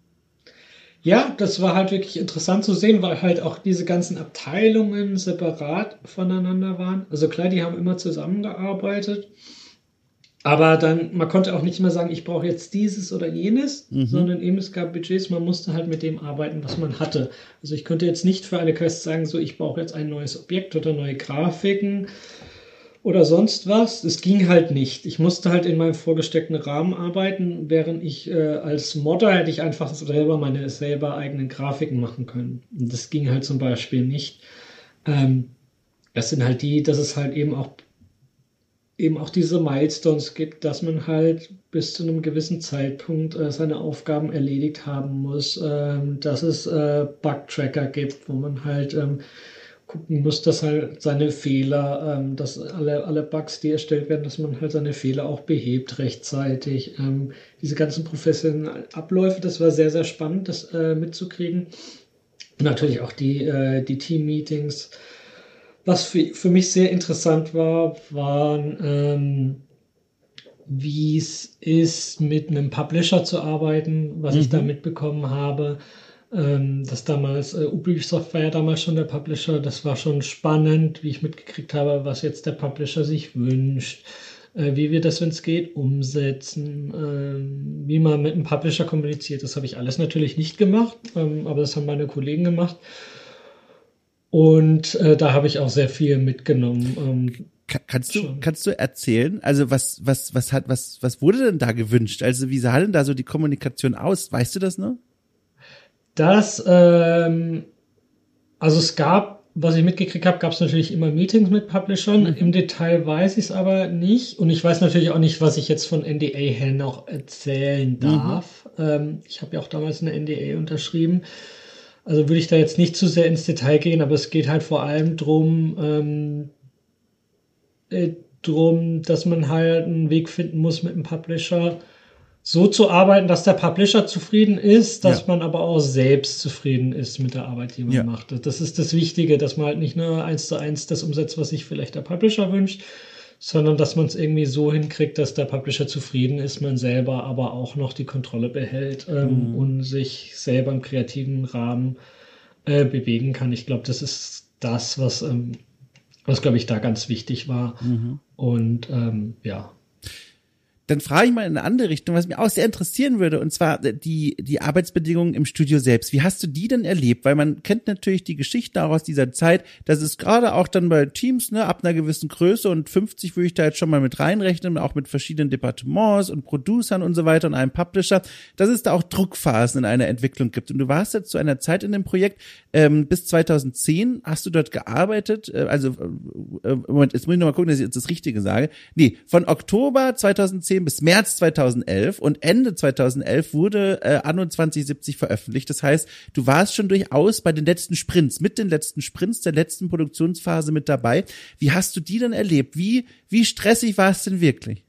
Ja, das war halt wirklich interessant zu sehen, weil halt auch diese ganzen Abteilungen separat voneinander waren. Also klar, die haben immer zusammengearbeitet, Aber dann, man konnte auch nicht mehr sagen, ich brauche jetzt dieses oder jenes, Mhm. sondern eben es gab Budgets, man musste halt mit dem arbeiten, was man hatte. Also ich könnte jetzt nicht für eine Quest sagen, so ich brauche jetzt ein neues Objekt oder neue Grafiken oder sonst was. Es ging halt nicht. Ich musste halt in meinem vorgesteckten Rahmen arbeiten, während ich äh, als Modder hätte ich einfach selber meine selber eigenen Grafiken machen können. Und das ging halt zum Beispiel nicht. Ähm, das sind halt die, dass es halt eben auch eben auch diese Milestones gibt, dass man halt bis zu einem gewissen Zeitpunkt äh, seine Aufgaben erledigt haben muss, ähm, dass es äh, Bug-Tracker gibt, wo man halt ähm, gucken muss, dass halt seine Fehler, ähm, dass alle, alle Bugs, die erstellt werden, dass man halt seine Fehler auch behebt rechtzeitig. Ähm, diese ganzen professionellen Abläufe, das war sehr, sehr spannend, das äh, mitzukriegen. Und natürlich auch die, äh, die Team-Meetings. Was für, für mich sehr interessant war, waren, ähm, wie es ist, mit einem Publisher zu arbeiten, was Mhm. ich da mitbekommen habe. Ähm, das damals, äh, Ubisoft war ja damals schon der Publisher, das war schon spannend, wie ich mitgekriegt habe, was jetzt der Publisher sich wünscht, äh, wie wir das, wenn es geht, umsetzen, ähm, wie man mit einem Publisher kommuniziert. Das habe ich alles natürlich nicht gemacht, ähm, aber das haben meine Kollegen gemacht. Und äh, da habe ich auch sehr viel mitgenommen. Ähm, Ka- Kannst du, schon. kannst du erzählen, also was, was, was hat, was, was wurde denn da gewünscht? Also wie sah denn da so die Kommunikation aus? Weißt du das noch? Das, ähm, also es gab, was ich mitgekriegt habe, gab es natürlich immer Meetings mit Publishern. Mhm. Im Detail weiß ich es aber nicht. Und ich weiß natürlich auch nicht, was ich jetzt von N D A her noch erzählen darf. Ähm, ich habe ja auch damals eine N D A unterschrieben. Also würde ich da jetzt nicht zu sehr ins Detail gehen, aber es geht halt vor allem drum, ähm, äh, drum, dass man halt einen Weg finden muss mit dem Publisher, so zu arbeiten, dass der Publisher zufrieden ist, dass Ja. man aber auch selbst zufrieden ist mit der Arbeit, die man Ja. macht. Das ist das Wichtige, dass man halt nicht nur eins zu eins das umsetzt, was sich vielleicht der Publisher wünscht, sondern dass man es irgendwie so hinkriegt, dass der Publisher zufrieden ist, man selber aber auch noch die Kontrolle behält ähm, Mhm. und sich selber im kreativen Rahmen äh, bewegen kann. Ich glaube, das ist das, was, ähm, was glaube ich, da ganz wichtig war. Mhm. Und ähm, ja. Dann frage ich mal in eine andere Richtung, was mich auch sehr interessieren würde, und zwar die, die Arbeitsbedingungen im Studio selbst. Wie hast du die denn erlebt? Weil man kennt natürlich die Geschichte auch aus dieser Zeit, dass es gerade auch dann bei Teams, ne, ab einer gewissen Größe, und fünfzig würde ich da jetzt schon mal mit reinrechnen, auch mit verschiedenen Departements und Producern und so weiter und einem Publisher, dass es da auch Druckphasen in einer Entwicklung gibt. Und du warst jetzt zu einer Zeit in dem Projekt, ähm, bis zweitausendzehn hast du dort gearbeitet, äh, also, äh, Moment, jetzt muss ich noch mal gucken, dass ich jetzt das Richtige sage. Nee, von Oktober zweitausendzehn bis März zweitausendelf, und Ende zweitausendelf wurde äh, Anno zwanzig siebzig veröffentlicht. Das heißt, du warst schon durchaus bei den letzten Sprints, mit den letzten Sprints der letzten Produktionsphase mit dabei. Wie hast du die denn erlebt? Wie, wie stressig war es denn wirklich?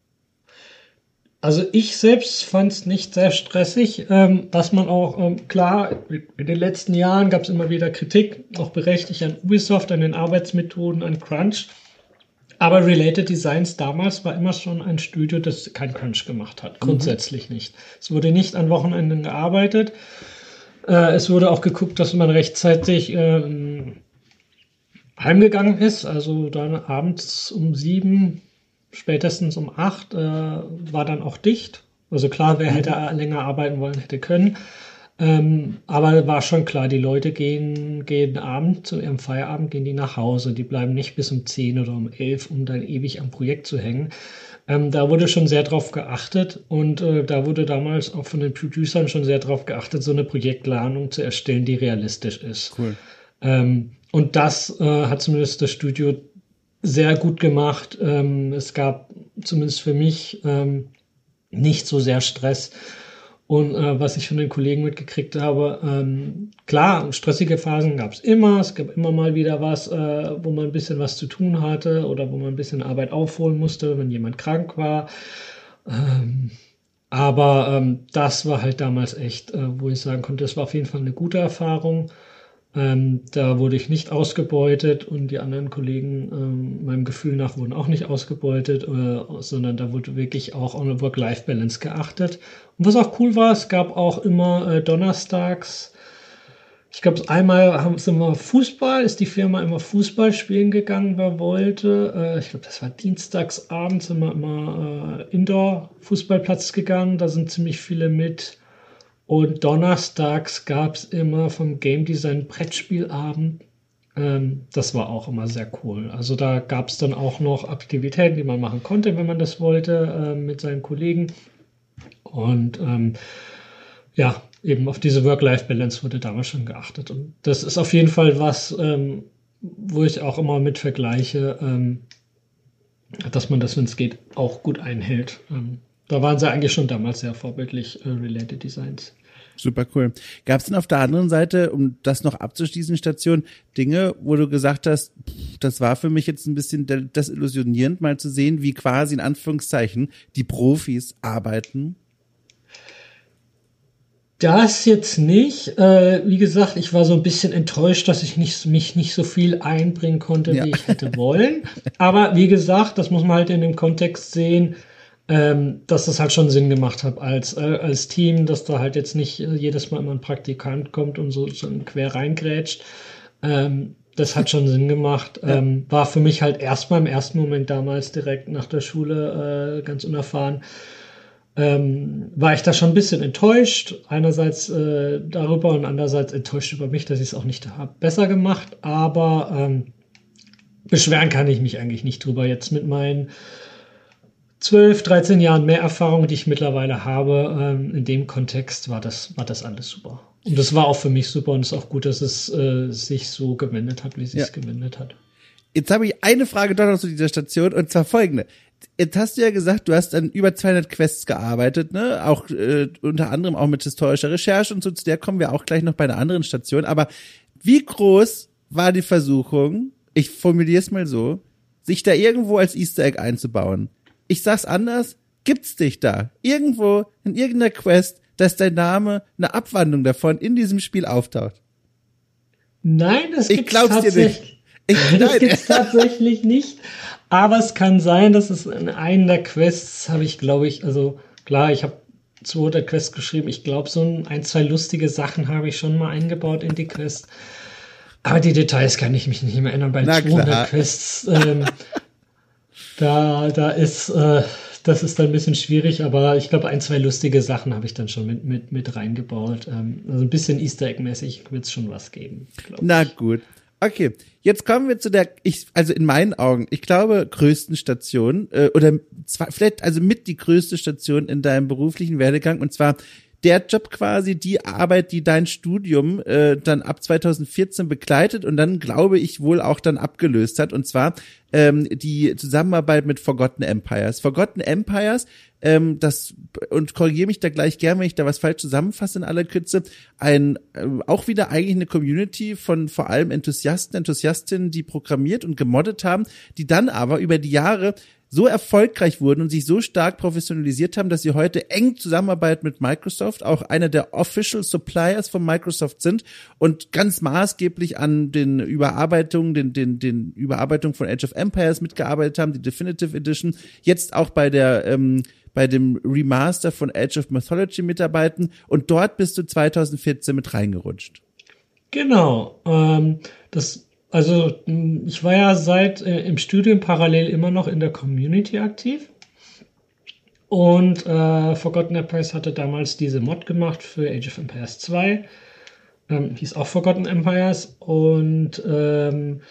Also ich selbst fand es nicht sehr stressig, ähm, was man auch, ähm, klar, in den letzten Jahren gab es immer wieder Kritik, auch berechtigt an Ubisoft, an den Arbeitsmethoden, an Crunch. Aber Related Designs damals war immer schon ein Studio, das kein Crunch gemacht hat. Grundsätzlich mhm. nicht. Es wurde nicht an Wochenenden gearbeitet. Äh, es wurde auch geguckt, dass man rechtzeitig äh, heimgegangen ist. Also dann abends um sieben, spätestens um acht äh, war dann auch dicht. Also klar, wer mhm. hätte länger arbeiten wollen, hätte können. Ähm, aber war schon klar, die Leute gehen, gehen Abend, zu ihrem Feierabend gehen die nach Hause. Die bleiben nicht bis um zehn oder um elf, um dann ewig am Projekt zu hängen. Ähm, da wurde schon sehr drauf geachtet, und äh, da wurde damals auch von den Producern schon sehr drauf geachtet, so eine Projektplanung zu erstellen, die realistisch ist. Cool. Ähm, und das äh, hat zumindest das Studio sehr gut gemacht. Ähm, es gab zumindest für mich ähm, nicht so sehr Stress. Und äh, was ich von den Kollegen mitgekriegt habe, ähm, klar, stressige Phasen gab es immer. Es gab immer mal wieder was, äh, wo man ein bisschen was zu tun hatte oder wo man ein bisschen Arbeit aufholen musste, wenn jemand krank war. Ähm, aber ähm, das war halt damals echt, äh, wo ich sagen konnte, das war auf jeden Fall eine gute Erfahrung. Ähm, da wurde ich nicht ausgebeutet, und die anderen Kollegen, ähm, meinem Gefühl nach, wurden auch nicht ausgebeutet, äh, sondern da wurde wirklich auch auf eine Work-Life-Balance geachtet. Und was auch cool war, es gab auch immer äh, donnerstags Ich glaube, einmal haben sie immer Fußball, ist die Firma immer Fußball spielen gegangen, wer wollte. Äh, ich glaube, das war dienstags abends, sind wir immer äh, Indoor-Fußballplatz gegangen. Da sind ziemlich viele mit. Und donnerstags gab es immer vom Game Design Brettspielabend. Ähm, das war auch immer sehr cool. Also da gab es dann auch noch Aktivitäten, die man machen konnte, wenn man das wollte, äh, mit seinen Kollegen. Und ähm, ja, eben auf diese Work-Life-Balance wurde damals schon geachtet. Und das ist auf jeden Fall was, ähm, wo ich auch immer mit vergleiche, ähm, dass man das, wenn es geht, auch gut einhält. Ähm, da waren sie eigentlich schon damals sehr vorbildlich, äh, Related Designs. Super cool. Gab es denn auf der anderen Seite, um das noch abzuschließen, Station, Dinge, wo du gesagt hast, pff, das war für mich jetzt ein bisschen desillusionierend, mal zu sehen, wie quasi in Anführungszeichen die Profis arbeiten? Das jetzt nicht. Äh, wie gesagt, ich war so ein bisschen enttäuscht, dass ich nicht, mich nicht so viel einbringen konnte, ja. wie ich hätte wollen. Aber wie gesagt, das muss man halt in dem Kontext sehen, ähm, dass das halt schon Sinn gemacht hat als, äh, als Team, dass da halt jetzt nicht äh, jedes Mal immer ein Praktikant kommt und so, so quer reingrätscht. Ähm, das hat schon Sinn gemacht. Ja. Ähm, war für mich halt erstmal im ersten Moment damals direkt nach der Schule äh, ganz unerfahren. Ähm, war ich da schon ein bisschen enttäuscht. Einerseits äh, darüber und andererseits enttäuscht über mich, dass ich es auch nicht habe besser gemacht. Aber ähm, beschweren kann ich mich eigentlich nicht drüber. Jetzt mit meinen zwölf, dreizehn Jahren mehr Erfahrung, die ich mittlerweile habe, ähm, in dem Kontext war das, war das alles super. Und das war auch für mich super und es ist auch gut, dass es äh, sich so gewendet hat, wie es sich ja. gewendet hat. Jetzt habe ich eine Frage doch noch zu dieser Station und zwar folgende. Jetzt hast du ja gesagt, du hast an über zweihundert Quests gearbeitet, ne? Auch äh, unter anderem auch mit historischer Recherche und so, zu der kommen wir auch gleich noch bei einer anderen Station. Aber wie groß war die Versuchung, ich formuliere es mal so, sich da irgendwo als Easter Egg einzubauen? Ich sag's anders, gibt's dich da irgendwo in irgendeiner Quest, dass dein Name, eine Abwandlung davon in diesem Spiel auftaucht? Nein, das gibt's tatsächlich. Dir nicht. Ich, das gibt's tatsächlich nicht. Aber es kann sein, dass es in einer der Quests habe ich, glaube ich, also klar, ich habe zweihundert Quests geschrieben. Ich glaube, so ein, ein, zwei lustige Sachen habe ich schon mal eingebaut in die Quest. Aber die Details kann ich mich nicht mehr erinnern. Bei Na zweihundert klar. Quests, ähm, da, da ist, äh, das ist dann ein bisschen schwierig. Aber ich glaube, ein, zwei lustige Sachen habe ich dann schon mit, mit, mit reingebaut. Ähm, also ein bisschen Easter Egg-mäßig wird es schon was geben. Na gut. Okay, jetzt kommen wir zu der, ich, also in meinen Augen, ich glaube, größten Station, äh, oder zwar, vielleicht also mit die größte Station in deinem beruflichen Werdegang, und zwar der Job quasi, die Arbeit, die dein Studium äh, dann ab zweitausendvierzehn begleitet und dann, glaube ich, wohl auch dann abgelöst hat, und zwar ähm, die Zusammenarbeit mit Forgotten Empires. Forgotten Empires, ähm, das, und korrigiere mich da gleich gerne, wenn ich da was falsch zusammenfasse in aller Kürze, ein äh, auch wieder eigentlich eine Community von vor allem Enthusiasten, Enthusiastinnen, die programmiert und gemoddet haben, die dann aber über die Jahre so erfolgreich wurden und sich so stark professionalisiert haben, dass sie heute eng zusammenarbeiten mit Microsoft, auch einer der Official Suppliers von Microsoft sind und ganz maßgeblich an den Überarbeitungen, den, den, den Überarbeitungen von Age of Empires mitgearbeitet haben, die Definitive Edition, jetzt auch bei der, ähm, bei dem Remaster von Age of Mythology mitarbeiten, und dort bist du zweitausendvierzehn mit reingerutscht. Genau, ähm, das Also ich war ja seit äh, im Studium parallel immer noch in der Community aktiv und äh, Forgotten Empires hatte damals diese Mod gemacht für Age of Empires zwei, ähm, hieß auch Forgotten Empires, und ähm,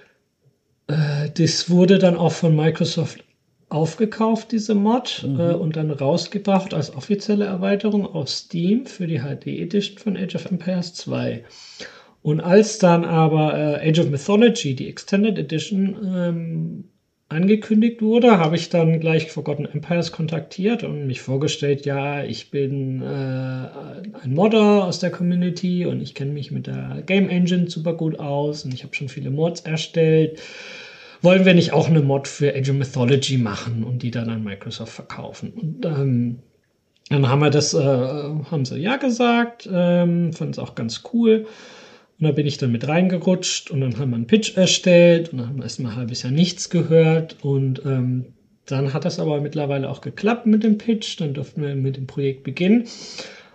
äh, das wurde dann auch von Microsoft aufgekauft, diese Mod, mhm. äh, und dann rausgebracht als offizielle Erweiterung auf Steam für die H D Edition von Age of Empires zwei. Und als dann aber äh, Age of Mythology, die Extended Edition, ähm, angekündigt wurde, habe ich dann gleich Forgotten Empires kontaktiert und mich vorgestellt, ja, ich bin äh, ein Modder aus der Community und ich kenne mich mit der Game Engine super gut aus und ich habe schon viele Mods erstellt. Wollen wir nicht auch eine Mod für Age of Mythology machen und die dann an Microsoft verkaufen? Und ähm, dann haben wir das, äh, haben sie ja gesagt, ähm, fanden es auch ganz cool. Und da bin ich dann mit reingerutscht und dann haben wir einen Pitch erstellt und dann haben wir erstmal ein halbes Jahr nichts gehört und ähm, dann hat das aber mittlerweile auch geklappt mit dem Pitch, dann durften wir mit dem Projekt beginnen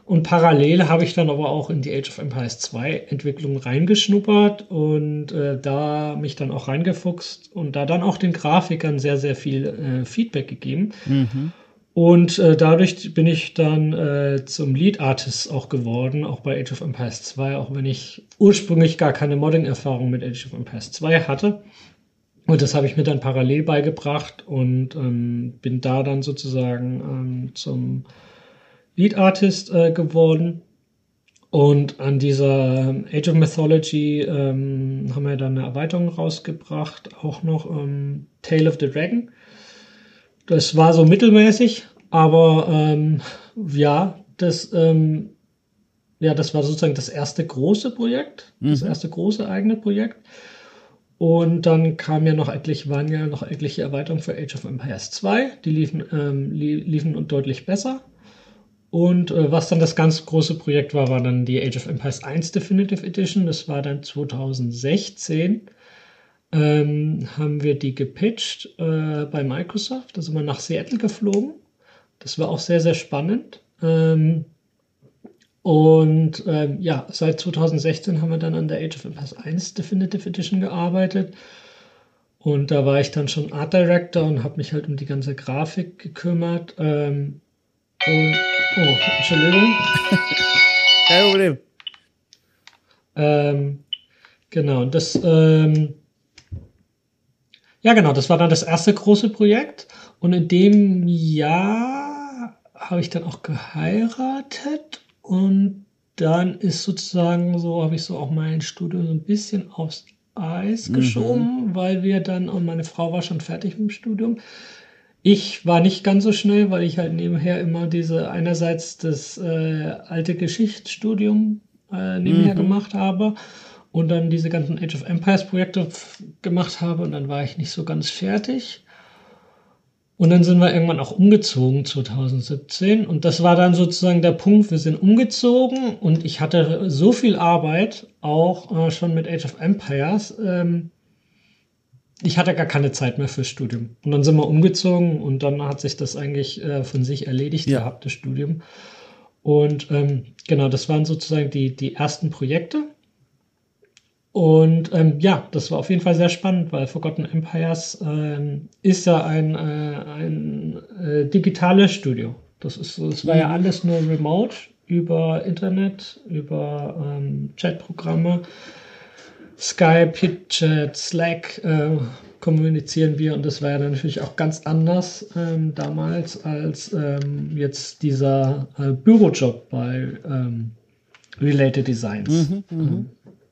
Und parallel habe ich dann aber auch in die Age of Empires zwei Entwicklung reingeschnuppert und äh, da mich dann auch reingefuchst und da dann auch den Grafikern sehr, sehr viel äh, Feedback gegeben. Mhm. Und äh, dadurch bin ich dann äh, zum Lead Artist auch geworden, auch bei Age of Empires zwei, auch wenn ich ursprünglich gar keine Modding-Erfahrung mit Age of Empires zwei hatte. Und das habe ich mir dann parallel beigebracht und ähm, bin da dann sozusagen ähm, zum Lead Artist äh, geworden. Und an dieser Age of Mythology ähm, haben wir dann eine Erweiterung rausgebracht, auch noch ähm, Tale of the Dragon. Das war so mittelmäßig, aber ähm, ja, das, ähm, ja, das war sozusagen das erste große Projekt, mhm. das erste große eigene Projekt. Und dann kam ja noch etliche, waren ja noch etliche Erweiterungen für Age of Empires zwei, die liefen, ähm, liefen deutlich besser. Und äh, was dann das ganz große Projekt war, war dann die Age of Empires eins Definitive Edition. Das war dann zwanzig sechzehn. Ähm, haben wir die gepitcht äh, bei Microsoft. Da sind wir nach Seattle geflogen. Das war auch sehr, sehr spannend. Ähm, und ähm, ja, seit zwanzig sechzehn haben wir dann an der Age of Empires eins Definitive Edition gearbeitet. Und da war ich dann schon Art Director und habe mich halt um die ganze Grafik gekümmert. Ähm, und, oh, Entschuldigung. Kein Problem. Ähm, genau, das... Ähm, Ja, genau, das war dann das erste große Projekt und in dem Jahr habe ich dann auch geheiratet und dann ist sozusagen so, habe ich so auch mein Studium so ein bisschen aufs Eis geschoben, mhm. weil wir dann, und meine Frau war schon fertig mit dem Studium. Ich war nicht ganz so schnell, weil ich halt nebenher immer diese, einerseits das äh, alte Geschichtsstudium äh, nebenher mhm. gemacht habe. Und dann diese ganzen Age of Empires Projekte f- gemacht habe und dann war ich nicht so ganz fertig. Und dann sind wir irgendwann auch umgezogen zwanzig siebzehn und das war dann sozusagen der Punkt, wir sind umgezogen und ich hatte so viel Arbeit, auch äh, schon mit Age of Empires, ähm, ich hatte gar keine Zeit mehr fürs Studium. Und dann sind wir umgezogen und dann hat sich das eigentlich äh, von sich erledigt ja. gehabt, das Studium. Und ähm, genau, das waren sozusagen die, die ersten Projekte. Und ähm, ja, das war auf jeden Fall sehr spannend, weil Forgotten Empires ähm, ist ja ein, äh, ein äh, digitales Studio. Das ist, das war ja alles nur remote über Internet, über ähm, Chatprogramme, Skype, HitChat, Slack äh, kommunizieren wir und das war ja natürlich auch ganz anders ähm, damals als ähm, jetzt dieser äh, Bürojob bei ähm, Related Designs. Mhm, mhm.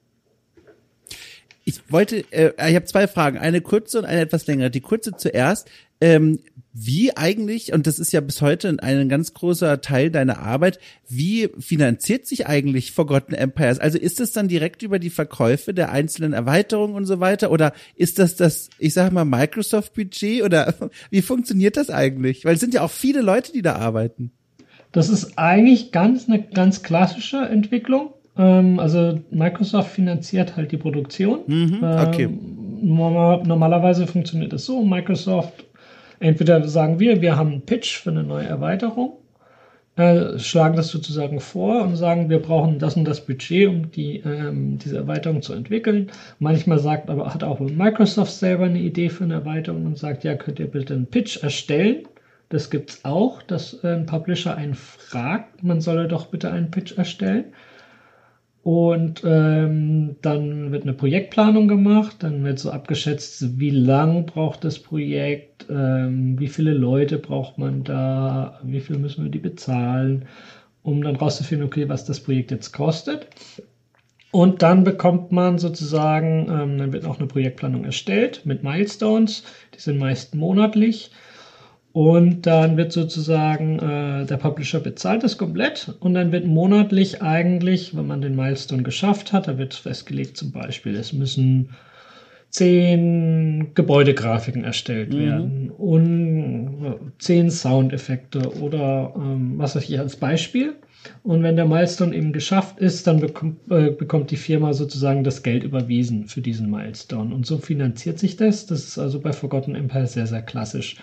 Ich wollte, äh, ich habe zwei Fragen, eine kurze und eine etwas längere. Die kurze zuerst, ähm, wie eigentlich, und das ist ja bis heute ein, ein ganz großer Teil deiner Arbeit, wie finanziert sich eigentlich Forgotten Empires? Also ist es dann direkt über die Verkäufe der einzelnen Erweiterungen und so weiter oder ist das das, ich sag mal, Microsoft-Budget oder wie funktioniert das eigentlich? Weil es sind ja auch viele Leute, die da arbeiten. Das ist eigentlich ganz eine ganz klassische Entwicklung. Also Microsoft finanziert halt die Produktion. Mhm, okay. Ähm, normalerweise funktioniert es so, Microsoft, entweder sagen wir, wir haben einen Pitch für eine neue Erweiterung, äh, schlagen das sozusagen vor und sagen, wir brauchen das und das Budget, um die, ähm, diese Erweiterung zu entwickeln. Manchmal sagt aber, hat auch Microsoft selber eine Idee für eine Erweiterung und sagt, ja, könnt ihr bitte einen Pitch erstellen. Das gibt's auch, dass ein Publisher einen fragt, man solle doch bitte einen Pitch erstellen. Und ähm, dann wird eine Projektplanung gemacht, dann wird so abgeschätzt, wie lang braucht das Projekt, ähm, wie viele Leute braucht man da, wie viel müssen wir die bezahlen, um dann rauszufinden, okay, was das Projekt jetzt kostet. Und dann bekommt man sozusagen, ähm, dann wird auch eine Projektplanung erstellt mit Milestones, die sind meist monatlich. Und dann wird sozusagen äh, der Publisher bezahlt das komplett und dann wird monatlich eigentlich, wenn man den Milestone geschafft hat, da wird festgelegt zum Beispiel, es müssen zehn Gebäudegrafiken erstellt mhm. werden und zehn Soundeffekte oder ähm, was weiß ich als Beispiel. Und wenn der Milestone eben geschafft ist, dann bekommt, äh, bekommt die Firma sozusagen das Geld überwiesen für diesen Milestone. Und so finanziert sich das. Das ist also bei Forgotten Empires sehr, sehr klassisch.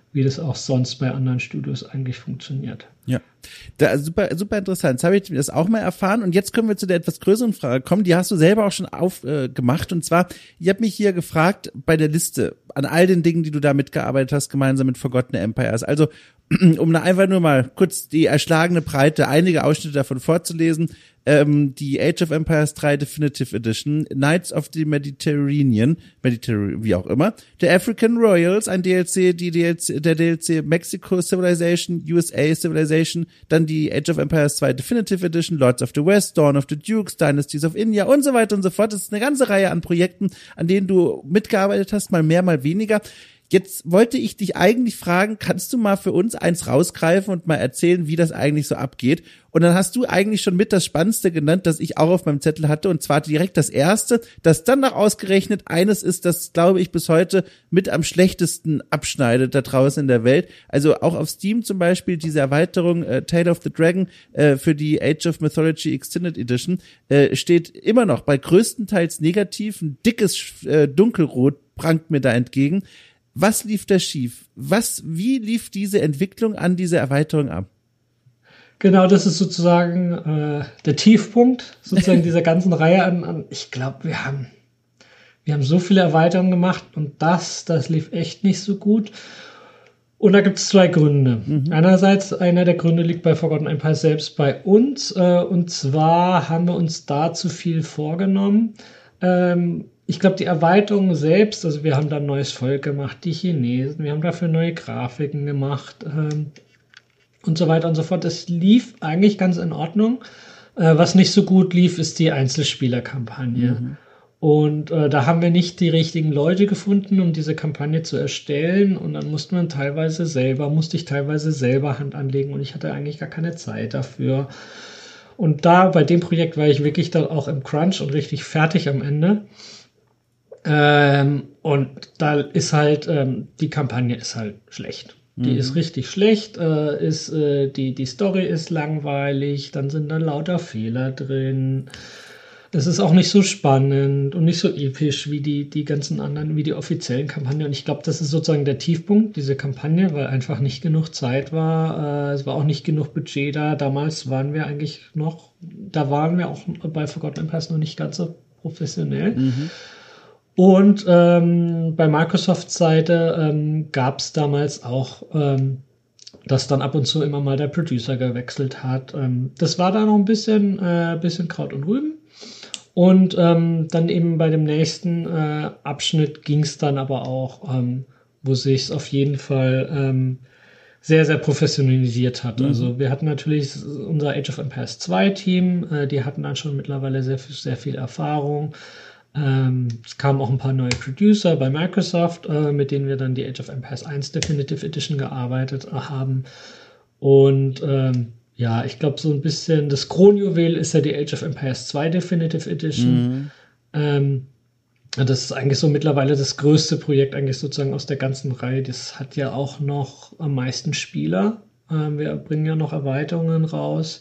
wie das auch sonst bei anderen Studios eigentlich funktioniert. Ja, da, super, super interessant. Jetzt habe ich das auch mal erfahren und jetzt können wir zu der etwas größeren Frage kommen. Die hast du selber auch schon aufgemacht äh, und zwar, ich habe mich hier gefragt bei der Liste an all den Dingen, die du da mitgearbeitet hast, gemeinsam mit Forgotten Empires. Also um da einfach nur mal kurz die erschlagene Breite, einige Ausschnitte davon vorzulesen. Ähm, die Age of Empires drei Definitive Edition, Knights of the Mediterranean, Mediterranean, wie auch immer, der African Royals, ein D L C, die D L C, der D L C Mexico Civilization, U S A Civilization, dann die Age of Empires zwei Definitive Edition, Lords of the West, Dawn of the Dukes, Dynasties of India und so weiter und so fort. Das ist eine ganze Reihe an Projekten, an denen du mitgearbeitet hast, mal mehr, mal weniger. Jetzt wollte ich dich eigentlich fragen, kannst du mal für uns eins rausgreifen und mal erzählen, wie das eigentlich so abgeht? Und dann hast du eigentlich schon mit das Spannendste genannt, das ich auch auf meinem Zettel hatte, und zwar direkt das erste, das dann noch ausgerechnet eines ist, das, glaube ich, bis heute mit am schlechtesten abschneidet da draußen in der Welt. Also auch auf Steam zum Beispiel diese Erweiterung äh, Tale of the Dragon äh, für die Age of Mythology Extended Edition äh, steht immer noch bei größtenteils negativ, ein dickes äh, Dunkelrot prangt mir da entgegen. Was lief da schief? Was, wie lief diese Entwicklung an diese Erweiterung ab? Genau, das ist sozusagen äh, der Tiefpunkt sozusagen dieser ganzen Reihe an. an ich glaube, wir haben wir haben so viele Erweiterungen gemacht und das, das lief echt nicht so gut. Und da gibt es zwei Gründe. Mhm. Einerseits, einer der Gründe liegt bei Forgotten Empires selbst bei uns. Äh, und zwar haben wir uns da zu viel vorgenommen. Ähm, Ich glaube, die Erweiterung selbst, also wir haben da ein neues Volk gemacht, die Chinesen, wir haben dafür neue Grafiken gemacht ähm, und so weiter und so fort. Das lief eigentlich ganz in Ordnung. Äh, was nicht so gut lief, ist die Einzelspielerkampagne. Mhm. Und äh, da haben wir nicht die richtigen Leute gefunden, um diese Kampagne zu erstellen. Und dann musste man teilweise selber, musste ich teilweise selber Hand anlegen und ich hatte eigentlich gar keine Zeit dafür. Und da, bei dem Projekt war ich wirklich dann auch im Crunch und richtig fertig am Ende. Ähm, und da ist halt, ähm, die Kampagne ist halt schlecht. Die mhm. ist richtig schlecht, äh, ist, äh, die, die Story ist langweilig, dann sind da lauter Fehler drin. Es ist auch nicht so spannend und nicht so episch wie die, die ganzen anderen, wie die offiziellen Kampagnen. Und ich glaube, das ist sozusagen der Tiefpunkt, diese Kampagne, weil einfach nicht genug Zeit war. Äh, es war auch nicht genug Budget da. Damals waren wir eigentlich noch, da waren wir auch bei Forgotten Empires noch nicht ganz so professionell. Mhm. Und ähm, bei Microsofts Seite ähm, gab es damals auch, ähm, dass dann ab und zu immer mal der Producer gewechselt hat. Ähm, das war da noch ein bisschen, äh, bisschen Kraut und Rüben. Und ähm, dann eben bei dem nächsten äh, Abschnitt ging es dann aber auch, ähm, wo sich es auf jeden Fall ähm, sehr, sehr professionalisiert hat. Mhm. Also wir hatten natürlich unser Age of Empires zwei Team, äh, die hatten dann schon mittlerweile sehr, sehr viel Erfahrung. Ähm, es kamen auch ein paar neue Producer bei Microsoft, äh, mit denen wir dann die Age of Empires eins Definitive Edition gearbeitet äh, haben. Und ähm, ja, ich glaube, so ein bisschen das Kronjuwel ist ja die Age of Empires zwei Definitive Edition. Mhm. Ähm, das ist eigentlich so mittlerweile das größte Projekt eigentlich sozusagen aus der ganzen Reihe. Das hat ja auch noch am meisten Spieler. Ähm, wir bringen ja noch Erweiterungen raus.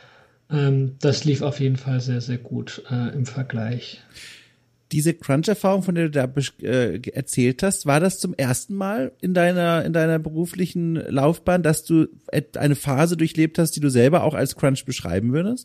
Ähm, das lief auf jeden Fall sehr, sehr gut äh, im Vergleich. Diese Crunch-Erfahrung, von der du da äh, erzählt hast, war das zum ersten Mal in deiner in deiner beruflichen Laufbahn, dass du eine Phase durchlebt hast, die du selber auch als Crunch beschreiben würdest?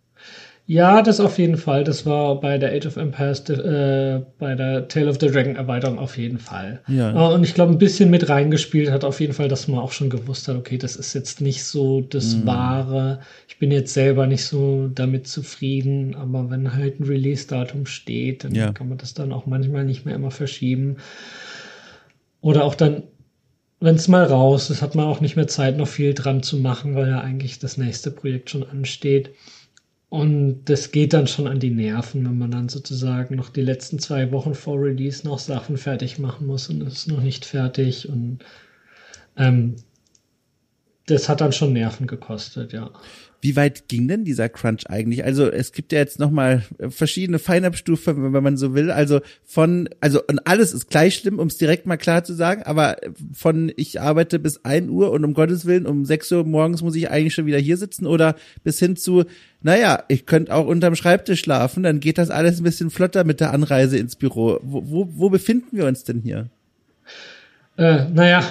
Ja, das auf jeden Fall. Das war bei der Age of Empires, äh, bei der Tale of the Dragon Erweiterung auf jeden Fall. Ja. Und ich glaube, ein bisschen mit reingespielt hat auf jeden Fall, dass man auch schon gewusst hat, okay, das ist jetzt nicht so das mhm. Wahre. Ich bin jetzt selber nicht so damit zufrieden, aber wenn halt ein Release-Datum steht, dann ja. kann man das dann auch manchmal nicht mehr immer verschieben. Oder auch dann, wenn es mal raus ist, hat man auch nicht mehr Zeit, noch viel dran zu machen, weil ja eigentlich das nächste Projekt schon ansteht. Und das geht dann schon an die Nerven, wenn man dann sozusagen noch die letzten zwei Wochen vor Release noch Sachen fertig machen muss und es ist noch nicht fertig. Und ähm, das hat dann schon Nerven gekostet, ja. Wie weit ging denn dieser Crunch eigentlich? Also es gibt ja jetzt nochmal verschiedene Feinabstufen, wenn man so will. Also von, also und alles ist gleich schlimm, um es direkt mal klar zu sagen, aber von ich arbeite bis ein Uhr und um Gottes Willen um sechs Uhr morgens muss ich eigentlich schon wieder hier sitzen oder bis hin zu, naja, ich könnte auch unterm Schreibtisch schlafen, dann geht das alles ein bisschen flotter mit der Anreise ins Büro. Wo, wo, wo befinden wir uns denn hier? Äh, naja, ich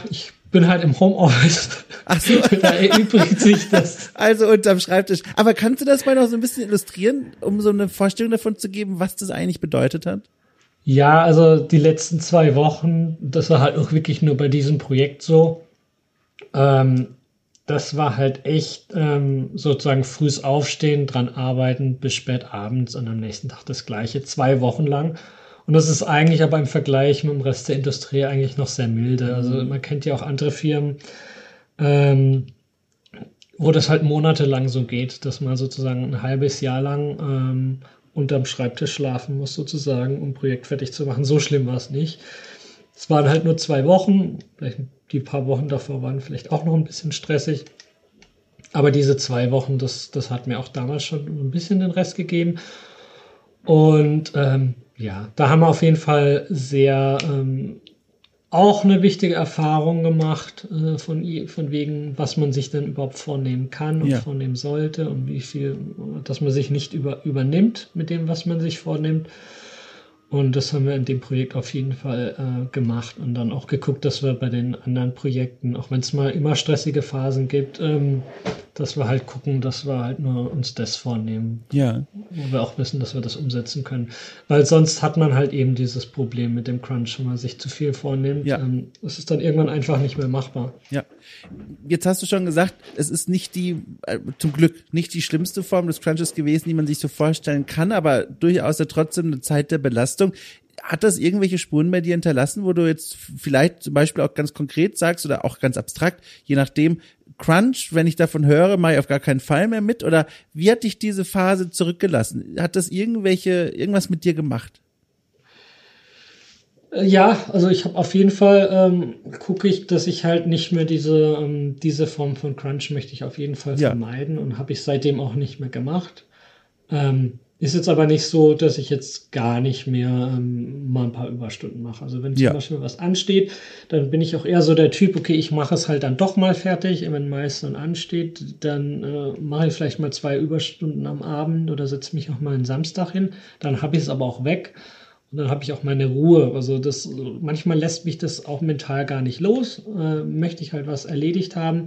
bin halt im Homeoffice. Ach so. Da erübrigt sich das. Also unterm Schreibtisch. Aber kannst du das mal noch so ein bisschen illustrieren, um so eine Vorstellung davon zu geben, was das eigentlich bedeutet hat? Ja, also die letzten zwei Wochen, das war halt auch wirklich nur bei diesem Projekt so. Ähm, das war halt echt ähm, sozusagen frühes Aufstehen, dran arbeiten bis spät abends und am nächsten Tag das Gleiche, zwei Wochen lang. Und das ist eigentlich aber im Vergleich mit dem Rest der Industrie eigentlich noch sehr milde. Also man kennt ja auch andere Firmen, ähm, wo das halt monatelang so geht, dass man sozusagen ein halbes Jahr lang ähm, unterm Schreibtisch schlafen muss sozusagen, um ein Projekt fertig zu machen. So schlimm war es nicht. Es waren halt nur zwei Wochen, vielleicht die paar Wochen davor waren vielleicht auch noch ein bisschen stressig. Aber diese zwei Wochen, das, das hat mir auch damals schon ein bisschen den Rest gegeben. Und ähm, ja, da haben wir auf jeden Fall sehr ähm, auch eine wichtige Erfahrung gemacht, äh, von, von wegen, was man sich denn überhaupt vornehmen kann und ja. vornehmen sollte und wie viel, dass man sich nicht über, übernimmt mit dem, was man sich vornimmt. Und das haben wir in dem Projekt auf jeden Fall äh, gemacht und dann auch geguckt, dass wir bei den anderen Projekten, auch wenn es mal immer stressige Phasen gibt, ähm, dass wir halt gucken, dass wir halt nur uns das vornehmen. Ja. Wo wir auch wissen, dass wir das umsetzen können. Weil sonst hat man halt eben dieses Problem mit dem Crunch, wenn man sich zu viel vornimmt. Ja. Ähm, es ist dann irgendwann einfach nicht mehr machbar. Ja. Jetzt hast du schon gesagt, es ist nicht die, äh, zum Glück, nicht die schlimmste Form des Crunches gewesen, die man sich so vorstellen kann, aber durchaus ja trotzdem eine Zeit der Belastung. Hat das irgendwelche Spuren bei dir hinterlassen, wo du jetzt vielleicht zum Beispiel auch ganz konkret sagst oder auch ganz abstrakt, je nachdem, Crunch, wenn ich davon höre, mache ich auf gar keinen Fall mehr mit? Oder wie hat dich diese Phase zurückgelassen? Hat das irgendwelche, irgendwas mit dir gemacht? Ja, also ich habe auf jeden Fall, ähm, gucke ich, dass ich halt nicht mehr diese, ähm, diese Form von Crunch möchte ich auf jeden Fall ja. vermeiden und habe ich seitdem auch nicht mehr gemacht. Ähm, Ist jetzt aber nicht so, dass ich jetzt gar nicht mehr ähm, mal ein paar Überstunden mache. Also wenn zum ja. Beispiel was ansteht, dann bin ich auch eher so der Typ, okay, ich mache es halt dann doch mal fertig. Wenn meist dann ansteht, dann äh, mache ich vielleicht mal zwei Überstunden am Abend oder setze mich auch mal einen Samstag hin. Dann habe ich es aber auch weg und dann habe ich auch meine Ruhe. Also das manchmal lässt mich das auch mental gar nicht los. Äh, möchte ich halt was erledigt haben.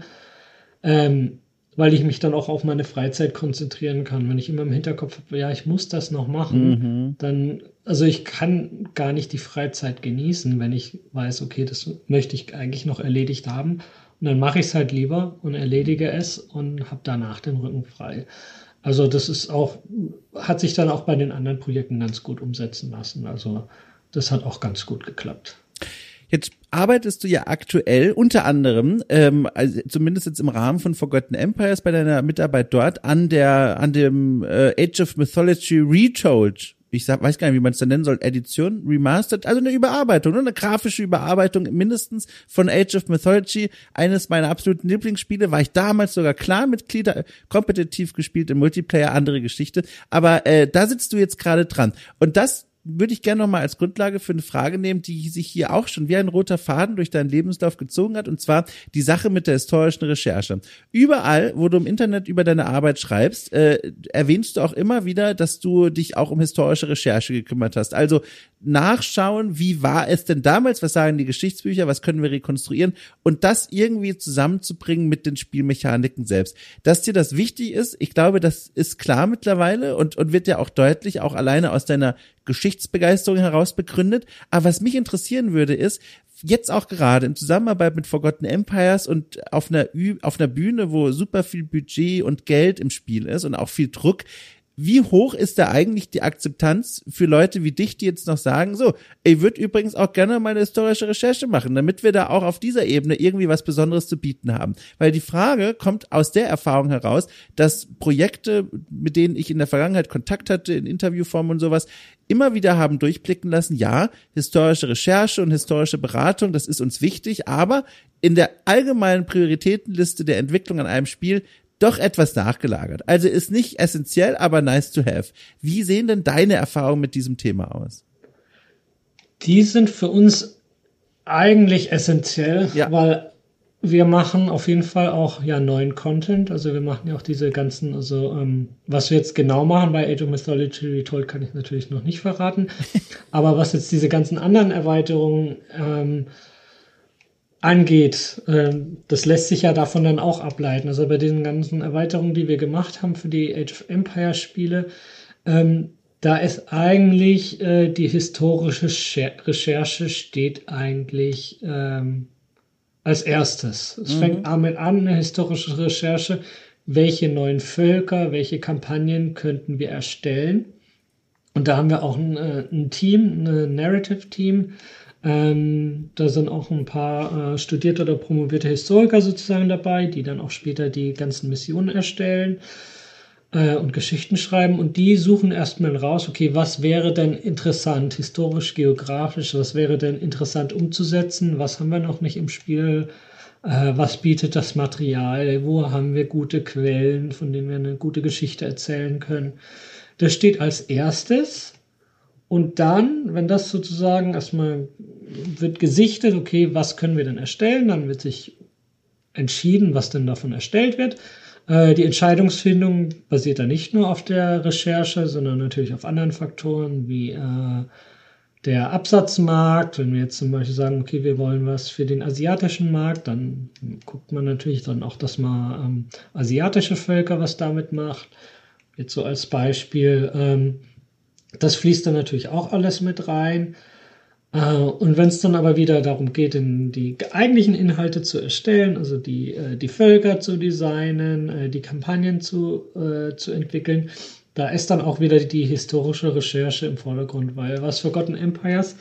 Ähm, weil ich mich dann auch auf meine Freizeit konzentrieren kann. Wenn ich immer im Hinterkopf habe, ja, ich muss das noch machen, mhm. dann, also ich kann gar nicht die Freizeit genießen, wenn ich weiß, okay, das möchte ich eigentlich noch erledigt haben. Und dann mache ich es halt lieber und erledige es und habe danach den Rücken frei. Also das ist auch, hat sich dann auch bei den anderen Projekten ganz gut umsetzen lassen. Also das hat auch ganz gut geklappt. Jetzt arbeitest du ja aktuell unter anderem, ähm, also zumindest jetzt im Rahmen von Forgotten Empires bei deiner Mitarbeit dort an der an dem äh, Age of Mythology Retold. Ich sag, weiß gar nicht, wie man es da nennen soll, Edition, Remastered, also eine Überarbeitung, ne? Eine grafische Überarbeitung mindestens von Age of Mythology, eines meiner absoluten Lieblingsspiele, war ich damals sogar Clan-Mitglied, kompetitiv gespielt im Multiplayer, andere Geschichte, aber äh, da sitzt du jetzt gerade dran und das würde ich gerne noch mal als Grundlage für eine Frage nehmen, die sich hier auch schon wie ein roter Faden durch deinen Lebenslauf gezogen hat, und zwar die Sache mit der historischen Recherche. Überall, wo du im Internet über deine Arbeit schreibst, äh, erwähnst du auch immer wieder, dass du dich auch um historische Recherche gekümmert hast. Also nachschauen, wie war es denn damals, was sagen die Geschichtsbücher, was können wir rekonstruieren und das irgendwie zusammenzubringen mit den Spielmechaniken selbst. Dass dir das wichtig ist, ich glaube, das ist klar mittlerweile und, und wird ja auch deutlich, auch alleine aus deiner Geschichtsbegeisterung heraus begründet. Aber was mich interessieren würde, ist, jetzt auch gerade in Zusammenarbeit mit Forgotten Empires und auf einer, Ü- auf einer Bühne, wo super viel Budget und Geld im Spiel ist und auch viel Druck, wie hoch ist da eigentlich die Akzeptanz für Leute wie dich, die jetzt noch sagen, so, ich würde übrigens auch gerne mal eine historische Recherche machen, damit wir da auch auf dieser Ebene irgendwie was Besonderes zu bieten haben. Weil die Frage kommt aus der Erfahrung heraus, dass Projekte, mit denen ich in der Vergangenheit Kontakt hatte, in Interviewform und sowas, immer wieder haben durchblicken lassen, ja, historische Recherche und historische Beratung, das ist uns wichtig, aber in der allgemeinen Prioritätenliste der Entwicklung an einem Spiel doch etwas nachgelagert. Also ist nicht essentiell, aber nice to have. Wie sehen denn deine Erfahrungen mit diesem Thema aus? Die sind für uns eigentlich essentiell, ja. weil wir machen auf jeden Fall auch ja neuen Content. Also wir machen ja auch diese ganzen, also ähm, was wir jetzt genau machen bei Age of Mythology Retold kann ich natürlich noch nicht verraten. Aber was jetzt diese ganzen anderen Erweiterungen ähm, angeht. Ähm, das lässt sich ja davon dann auch ableiten. Also bei den ganzen Erweiterungen, die wir gemacht haben für die Age of Empires Spiele, ähm, da ist eigentlich äh, die historische Recherche steht eigentlich ähm, als erstes. Es mhm. fängt damit an, eine historische Recherche, welche neuen Völker, welche Kampagnen könnten wir erstellen. Und da haben wir auch ein, ein Team, ein Narrative-Team. Ähm, da sind auch ein paar äh, studierte oder promovierte Historiker sozusagen dabei, die dann auch später die ganzen Missionen erstellen äh, und Geschichten schreiben. Und die suchen erstmal raus, okay, was wäre denn interessant, historisch, geografisch, was wäre denn interessant umzusetzen, was haben wir noch nicht im Spiel, äh, was bietet das Material, wo haben wir gute Quellen, von denen wir eine gute Geschichte erzählen können. Das steht als erstes. Und dann, wenn das sozusagen erstmal wird gesichtet, okay, was können wir denn erstellen, dann wird sich entschieden, was denn davon erstellt wird. Äh, die Entscheidungsfindung basiert da nicht nur auf der Recherche, sondern natürlich auf anderen Faktoren wie äh, der Absatzmarkt. Wenn wir jetzt zum Beispiel sagen, okay, wir wollen was für den asiatischen Markt, dann guckt man natürlich dann auch, dass man ähm, asiatische Völker was damit macht. Jetzt so als Beispiel, ähm, das fließt dann natürlich auch alles mit rein. Äh, und wenn es dann aber wieder darum geht, in die eigentlichen Inhalte zu erstellen, also die, äh, die Völker zu designen, äh, die Kampagnen zu, äh, zu entwickeln, da ist dann auch wieder die historische Recherche im Vordergrund, weil was Forgotten Empires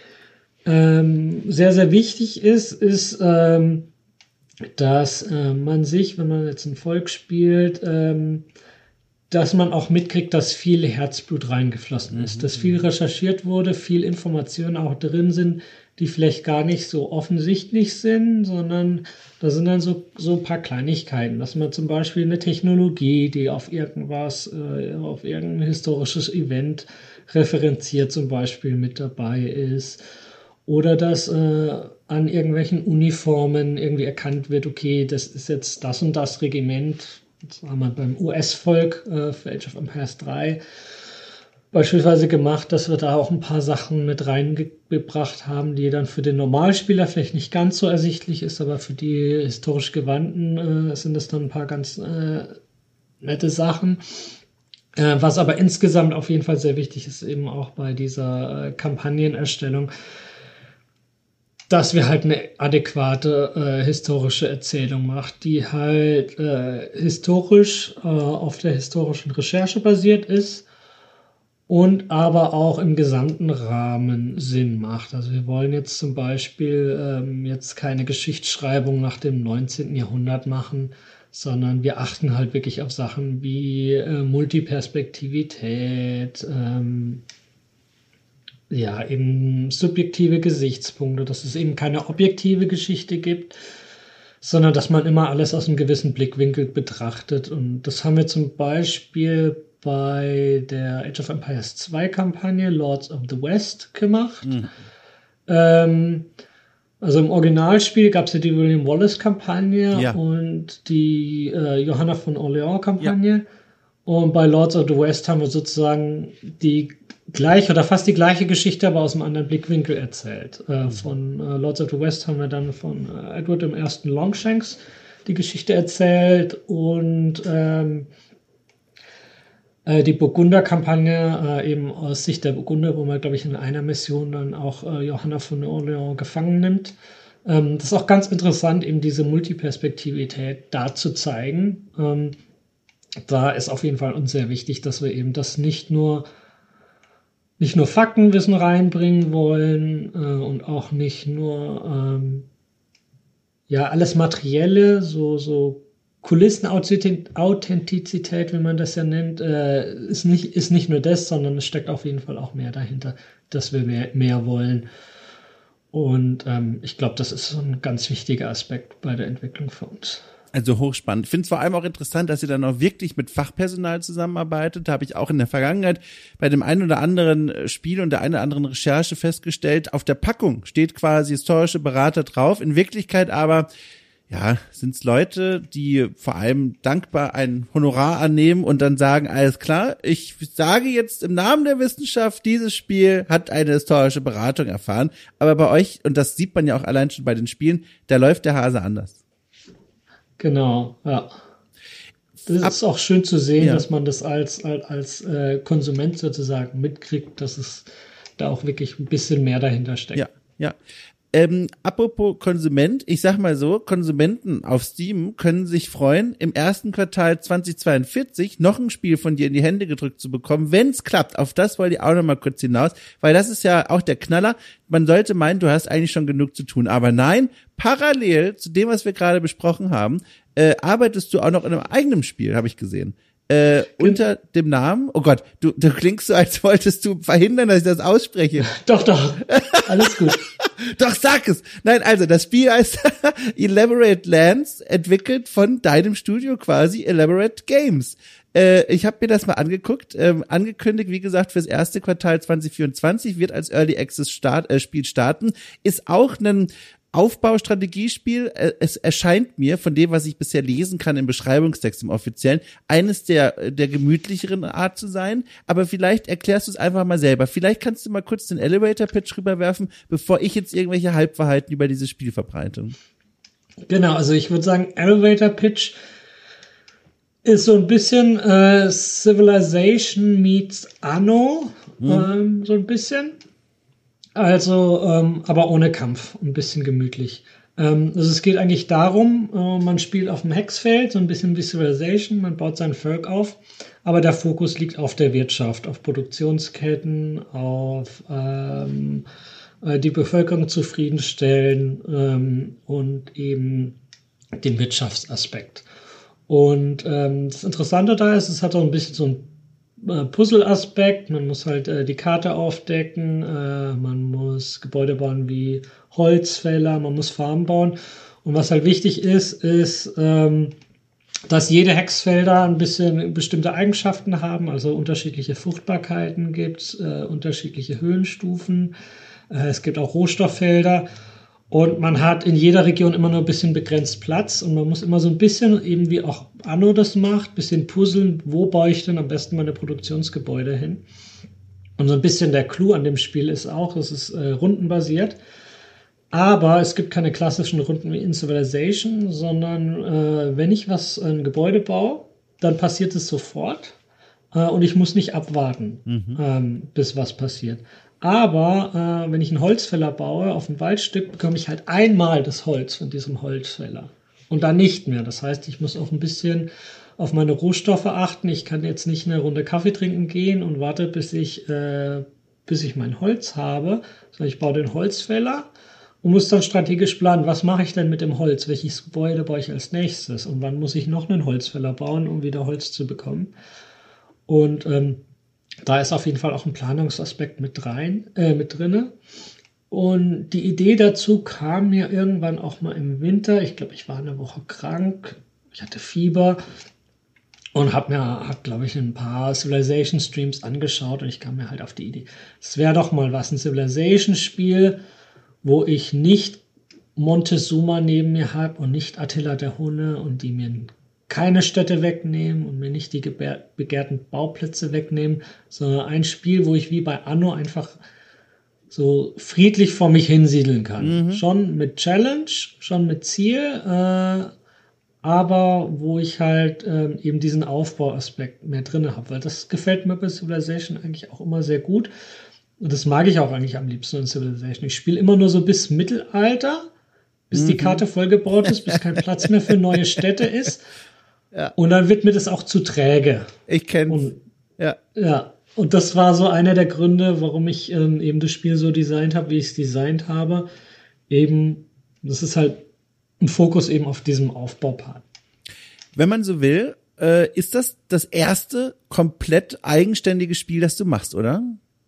ähm, sehr, sehr wichtig ist, ist, ähm, dass äh, man sich, wenn man jetzt ein Volk spielt, ähm, dass man auch mitkriegt, dass viel Herzblut reingeflossen ist, mhm. dass viel recherchiert wurde, viel Informationen auch drin sind, die vielleicht gar nicht so offensichtlich sind, sondern da sind dann so, so ein paar Kleinigkeiten, dass man zum Beispiel eine Technologie, die auf irgendwas, äh, auf irgendein historisches Event referenziert zum Beispiel mit dabei ist, oder dass äh, an irgendwelchen Uniformen irgendwie erkannt wird, okay, das ist jetzt das und das Regiment. Das haben wir beim U S-Volk äh, für Age of Empires drei beispielsweise gemacht, dass wir da auch ein paar Sachen mit reingebracht haben, die dann für den Normalspieler vielleicht nicht ganz so ersichtlich ist, aber für die historisch Gewandten äh, sind das dann ein paar ganz äh, nette Sachen. Äh, was aber insgesamt auf jeden Fall sehr wichtig ist, eben auch bei dieser äh, Kampagnenerstellung, dass wir halt eine adäquate äh, historische Erzählung macht, die halt äh, historisch äh, auf der historischen Recherche basiert ist und aber auch im gesamten Rahmen Sinn macht. Also wir wollen jetzt zum Beispiel ähm, jetzt keine Geschichtsschreibung nach dem neunzehnten Jahrhundert machen, sondern wir achten halt wirklich auf Sachen wie äh, Multiperspektivität, ähm, ja, eben subjektive Gesichtspunkte, dass es eben keine objektive Geschichte gibt, sondern dass man immer alles aus einem gewissen Blickwinkel betrachtet. Und das haben wir zum Beispiel bei der Age of Empires zwei Kampagne Lords of the West gemacht. Mhm. Ähm, also im Originalspiel gab es ja die William Wallace Kampagne ja. und die äh, Johanna von Orleans Kampagne. Ja. Und bei Lords of the West haben wir sozusagen die gleiche oder fast die gleiche Geschichte, aber aus einem anderen Blickwinkel erzählt. Äh, mhm. Von äh, Lords of the West haben wir dann von äh, Edward dem Ersten Longshanks die Geschichte erzählt und ähm, äh, die Burgunder-Kampagne äh, eben aus Sicht der Burgunder, wo man, glaube ich, in einer Mission dann auch äh, Johanna von Orleans gefangen nimmt. Ähm, das ist auch ganz interessant, eben diese Multiperspektivität da zu zeigen. Ähm, da ist auf jeden Fall uns sehr wichtig, dass wir eben das nicht nur nicht nur Faktenwissen reinbringen wollen äh, und auch nicht nur ähm, ja alles Materielle, so so Kulissenauthentizität, wie man das ja nennt, äh, ist nicht ist nicht nur das, sondern es steckt auf jeden Fall auch mehr dahinter, dass wir mehr, mehr wollen. Und ähm, ich glaube, das ist so ein ganz wichtiger Aspekt bei der Entwicklung für uns. Also hochspannend. Ich finde es vor allem auch interessant, dass ihr dann auch wirklich mit Fachpersonal zusammenarbeitet. Da habe ich auch in der Vergangenheit bei dem einen oder anderen Spiel und der einen oder anderen Recherche festgestellt, auf der Packung steht quasi historische Berater drauf. In Wirklichkeit aber ja, sind's Leute, die vor allem dankbar ein Honorar annehmen und dann sagen, alles klar, ich sage jetzt im Namen der Wissenschaft, dieses Spiel hat eine historische Beratung erfahren. Aber bei euch, und das sieht man ja auch allein schon bei den Spielen, da läuft der Hase anders. Genau, ja. Das Ab, ist auch schön zu sehen, ja. dass man das als, als, als äh, Konsument sozusagen mitkriegt, dass es da auch wirklich ein bisschen mehr dahinter steckt. Ja, ja. Ähm, apropos Konsument, ich sag mal so, Konsumenten auf Steam können sich freuen, im ersten Quartal zweitausendzweiundvierzig noch ein Spiel von dir in die Hände gedrückt zu bekommen, wenn es klappt. Auf das wollte ich auch noch mal kurz hinaus, weil das ist ja auch der Knaller. Man sollte meinen, du hast eigentlich schon genug zu tun, aber nein, parallel zu dem, was wir gerade besprochen haben, äh, arbeitest du auch noch in einem eigenen Spiel, habe ich gesehen. Äh, unter dem Namen, oh Gott, du, du klingst so, als wolltest du verhindern, dass ich das ausspreche. Doch, doch, alles gut. Doch, sag es. Nein, also das Spiel heißt Elaborate Lands, entwickelt von deinem Studio quasi, Elaborate Games. Äh, ich habe mir das mal angeguckt, ähm, angekündigt, wie gesagt, fürs erste Quartal zwanzig vierundzwanzig, wird als Early Access Start, äh, Spiel starten, ist auch ein Aufbaustrategiespiel. Es erscheint mir, von dem, was ich bisher lesen kann im Beschreibungstext im Offiziellen, eines der der gemütlicheren Art zu sein. Aber vielleicht erklärst du es einfach mal selber. Vielleicht kannst du mal kurz den Elevator-Pitch rüberwerfen, bevor ich jetzt irgendwelche Halbwahrheiten über dieses Spiel verbreite. Genau, also ich würde sagen, Elevator-Pitch ist so ein bisschen äh, Civilization meets Anno, hm. ähm, so ein bisschen. Also, ähm, aber ohne Kampf, ein bisschen gemütlich. Ähm, also es geht eigentlich darum, äh, man spielt auf dem Hexfeld, so ein bisschen wie Civilization, man baut sein Volk auf, aber der Fokus liegt auf der Wirtschaft, auf Produktionsketten, auf ähm, äh, die Bevölkerung zufriedenstellen ähm, und eben den Wirtschaftsaspekt. Und ähm, das Interessante da ist, es hat auch ein bisschen so ein Puzzle-Aspekt, man muss halt äh, die Karte aufdecken, äh, man muss Gebäude bauen wie Holzfäller, man muss Farmen bauen. Und was halt wichtig ist, ist, ähm, dass jede Hexfelder ein bisschen bestimmte Eigenschaften haben, also unterschiedliche Fruchtbarkeiten gibt, äh, unterschiedliche Höhenstufen, äh, es gibt auch Rohstofffelder. Und man hat in jeder Region immer nur ein bisschen begrenzt Platz und man muss immer so ein bisschen, eben wie auch Anno das macht, ein bisschen puzzeln, wo baue ich denn am besten meine Produktionsgebäude hin. Und so ein bisschen der Clou an dem Spiel ist auch, es ist äh, rundenbasiert, aber es gibt keine klassischen Runden wie in Civilization, sondern äh, wenn ich was, ein Gebäude baue, dann passiert es sofort äh, und ich muss nicht abwarten, mhm. ähm, bis was passiert. Aber äh, wenn ich einen Holzfäller baue auf ein Waldstück, bekomme ich halt einmal das Holz von diesem Holzfäller und dann nicht mehr. Das heißt, ich muss auch ein bisschen auf meine Rohstoffe achten. Ich kann jetzt nicht eine Runde Kaffee trinken gehen und warte, bis ich, äh, bis ich mein Holz habe, sondern ich baue den Holzfäller und muss dann strategisch planen, was mache ich denn mit dem Holz? Welches Gebäude baue ich als nächstes? Und wann muss ich noch einen Holzfäller bauen, um wieder Holz zu bekommen? Und ähm, da ist auf jeden Fall auch ein Planungsaspekt mit rein, äh, mit drinne. Und die Idee dazu kam mir irgendwann auch mal im Winter. Ich glaube, ich war eine Woche krank. Ich hatte Fieber und habe mir, hab, glaube ich, ein paar Civilization-Streams angeschaut und ich kam mir halt auf die Idee, es wäre doch mal was, ein Civilization-Spiel, wo ich nicht Montezuma neben mir habe und nicht Attila der Hunne und die mir keine Städte wegnehmen und mir nicht die begehrten Bauplätze wegnehmen, sondern ein Spiel, wo ich wie bei Anno einfach so friedlich vor mich hinsiedeln kann. Mhm. Schon mit Challenge, schon mit Ziel, äh, aber wo ich halt äh, eben diesen Aufbauaspekt mehr drin habe, weil das gefällt mir bei Civilization eigentlich auch immer sehr gut und das mag ich auch eigentlich am liebsten in Civilization. Ich spiele immer nur so bis Mittelalter, bis mhm. die Karte vollgebaut ist, bis kein Platz mehr für neue Städte ist. Ja. Und dann wird mir das auch zu träge. Ich kenn's. Ja. Ja. Und das war so einer der Gründe, warum ich ähm, eben das Spiel so designt habe, wie ich es designt habe. Eben, das ist halt ein Fokus eben auf diesem Aufbaupart. Wenn man so will, äh, ist das das erste komplett eigenständige Spiel, das du machst, oder?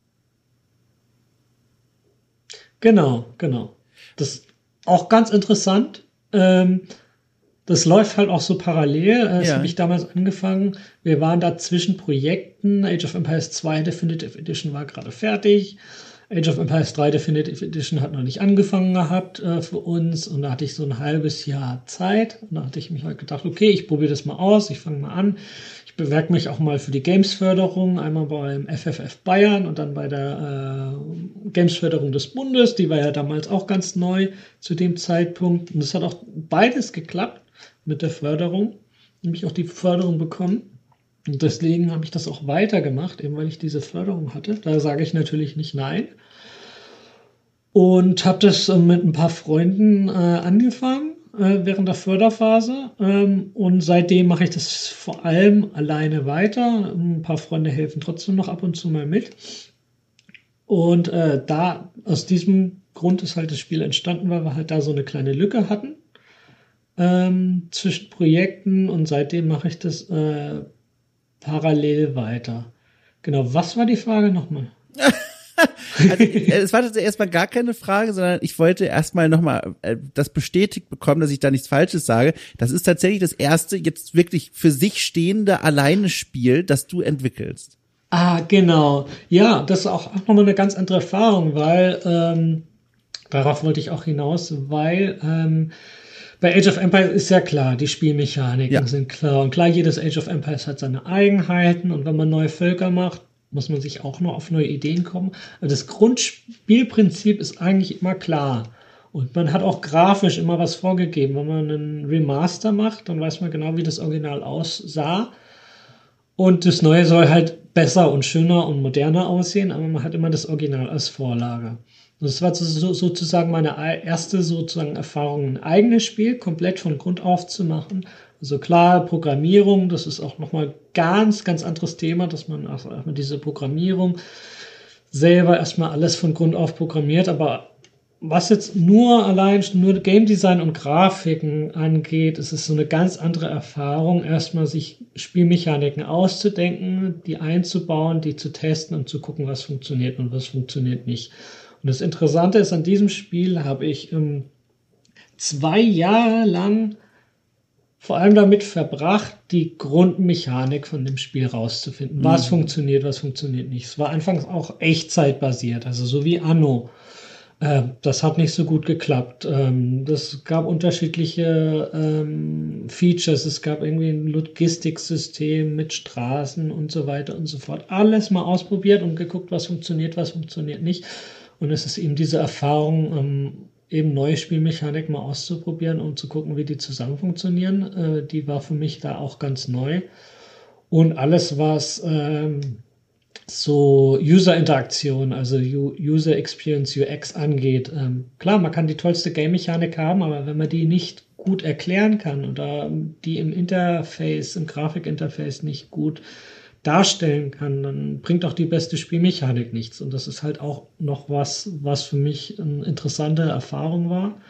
Genau, genau. Das ist auch ganz interessant. Ähm, Das läuft halt auch so parallel. Das ja. habe ich damals angefangen. Wir waren da zwischen Projekten. Age of Empires zwei Definitive Edition war gerade fertig. Age of Empires drei Definitive Edition hat noch nicht angefangen gehabt äh, für uns und da hatte ich so ein halbes Jahr Zeit und da hatte ich mich halt gedacht, okay, ich probiere das mal aus, ich fange mal an. Ich bewerbe mich auch mal für die Games-Förderung, einmal beim F F F Bayern und dann bei der äh, Games-Förderung des Bundes, die war ja damals auch ganz neu zu dem Zeitpunkt und es hat auch beides geklappt mit der Förderung, nämlich auch die Förderung bekommen. Und deswegen habe ich das auch weitergemacht, eben weil ich diese Förderung hatte. Da sage ich natürlich nicht nein. Und habe das äh, mit ein paar Freunden äh, angefangen äh, während der Förderphase. Ähm, und seitdem mache ich das vor allem alleine weiter. Ein paar Freunde helfen trotzdem noch ab und zu mal mit. Und äh, da aus diesem Grund ist halt das Spiel entstanden, weil wir halt da so eine kleine Lücke hatten ähm, zwischen Projekten. Und seitdem mache ich das äh, parallel weiter. Genau, was war die Frage nochmal? Also, es war tatsächlich erstmal gar keine Frage, sondern ich wollte erstmal nochmal äh, das bestätigt bekommen, dass ich da nichts Falsches sage. Das ist tatsächlich das erste jetzt wirklich für sich stehende alleine Spiel, das du entwickelst. Ah, genau. Ja, das ist auch nochmal eine ganz andere Erfahrung, weil ähm, darauf wollte ich auch hinaus, weil ähm, bei Age of Empires ist ja klar, die Spielmechaniken ja. sind klar. Und klar, jedes Age of Empires hat seine Eigenheiten. Und wenn man neue Völker macht, muss man sich auch noch auf neue Ideen kommen. Also das Grundspielprinzip ist eigentlich immer klar. Und man hat auch grafisch immer was vorgegeben. Wenn man einen Remaster macht, dann weiß man genau, wie das Original aussah. Und das Neue soll halt besser und schöner und moderner aussehen, aber man hat immer das Original als Vorlage. Das war so, sozusagen meine erste sozusagen Erfahrung, ein eigenes Spiel komplett von Grund auf zu machen. Also klar, Programmierung, das ist auch nochmal ganz, ganz anderes Thema, dass man auch erstmal diese Programmierung selber erstmal alles von Grund auf programmiert. Aber was jetzt nur allein, nur Game Design und Grafiken angeht, ist es so eine ganz andere Erfahrung, erstmal sich Spielmechaniken auszudenken, die einzubauen, die zu testen und zu gucken, was funktioniert und was funktioniert nicht. Und das Interessante ist, an diesem Spiel habe ich ähm, zwei Jahre lang vor allem damit verbracht, die Grundmechanik von dem Spiel rauszufinden. Mhm. Was funktioniert, was funktioniert nicht. Es war anfangs auch echtzeitbasiert, also so wie Anno. Äh, das hat nicht so gut geklappt. Ähm, das gab unterschiedliche ähm, Features. Es gab irgendwie ein Logistiksystem mit Straßen und so weiter und so fort. Alles mal ausprobiert und geguckt, was funktioniert, was funktioniert nicht. Und es ist eben diese Erfahrung, ähm, eben neue Spielmechanik mal auszuprobieren, um zu gucken, wie die zusammen funktionieren. Äh, die war für mich da auch ganz neu. Und alles, was ähm, so User-Interaktion, also User Experience, U X angeht. Ähm, klar, man kann die tollste Game-Mechanik haben, aber wenn man die nicht gut erklären kann oder die im Interface, im Grafikinterface nicht gut darstellen kann, dann bringt auch die beste Spielmechanik nichts. Und das ist halt auch noch was, was für mich eine interessante Erfahrung war,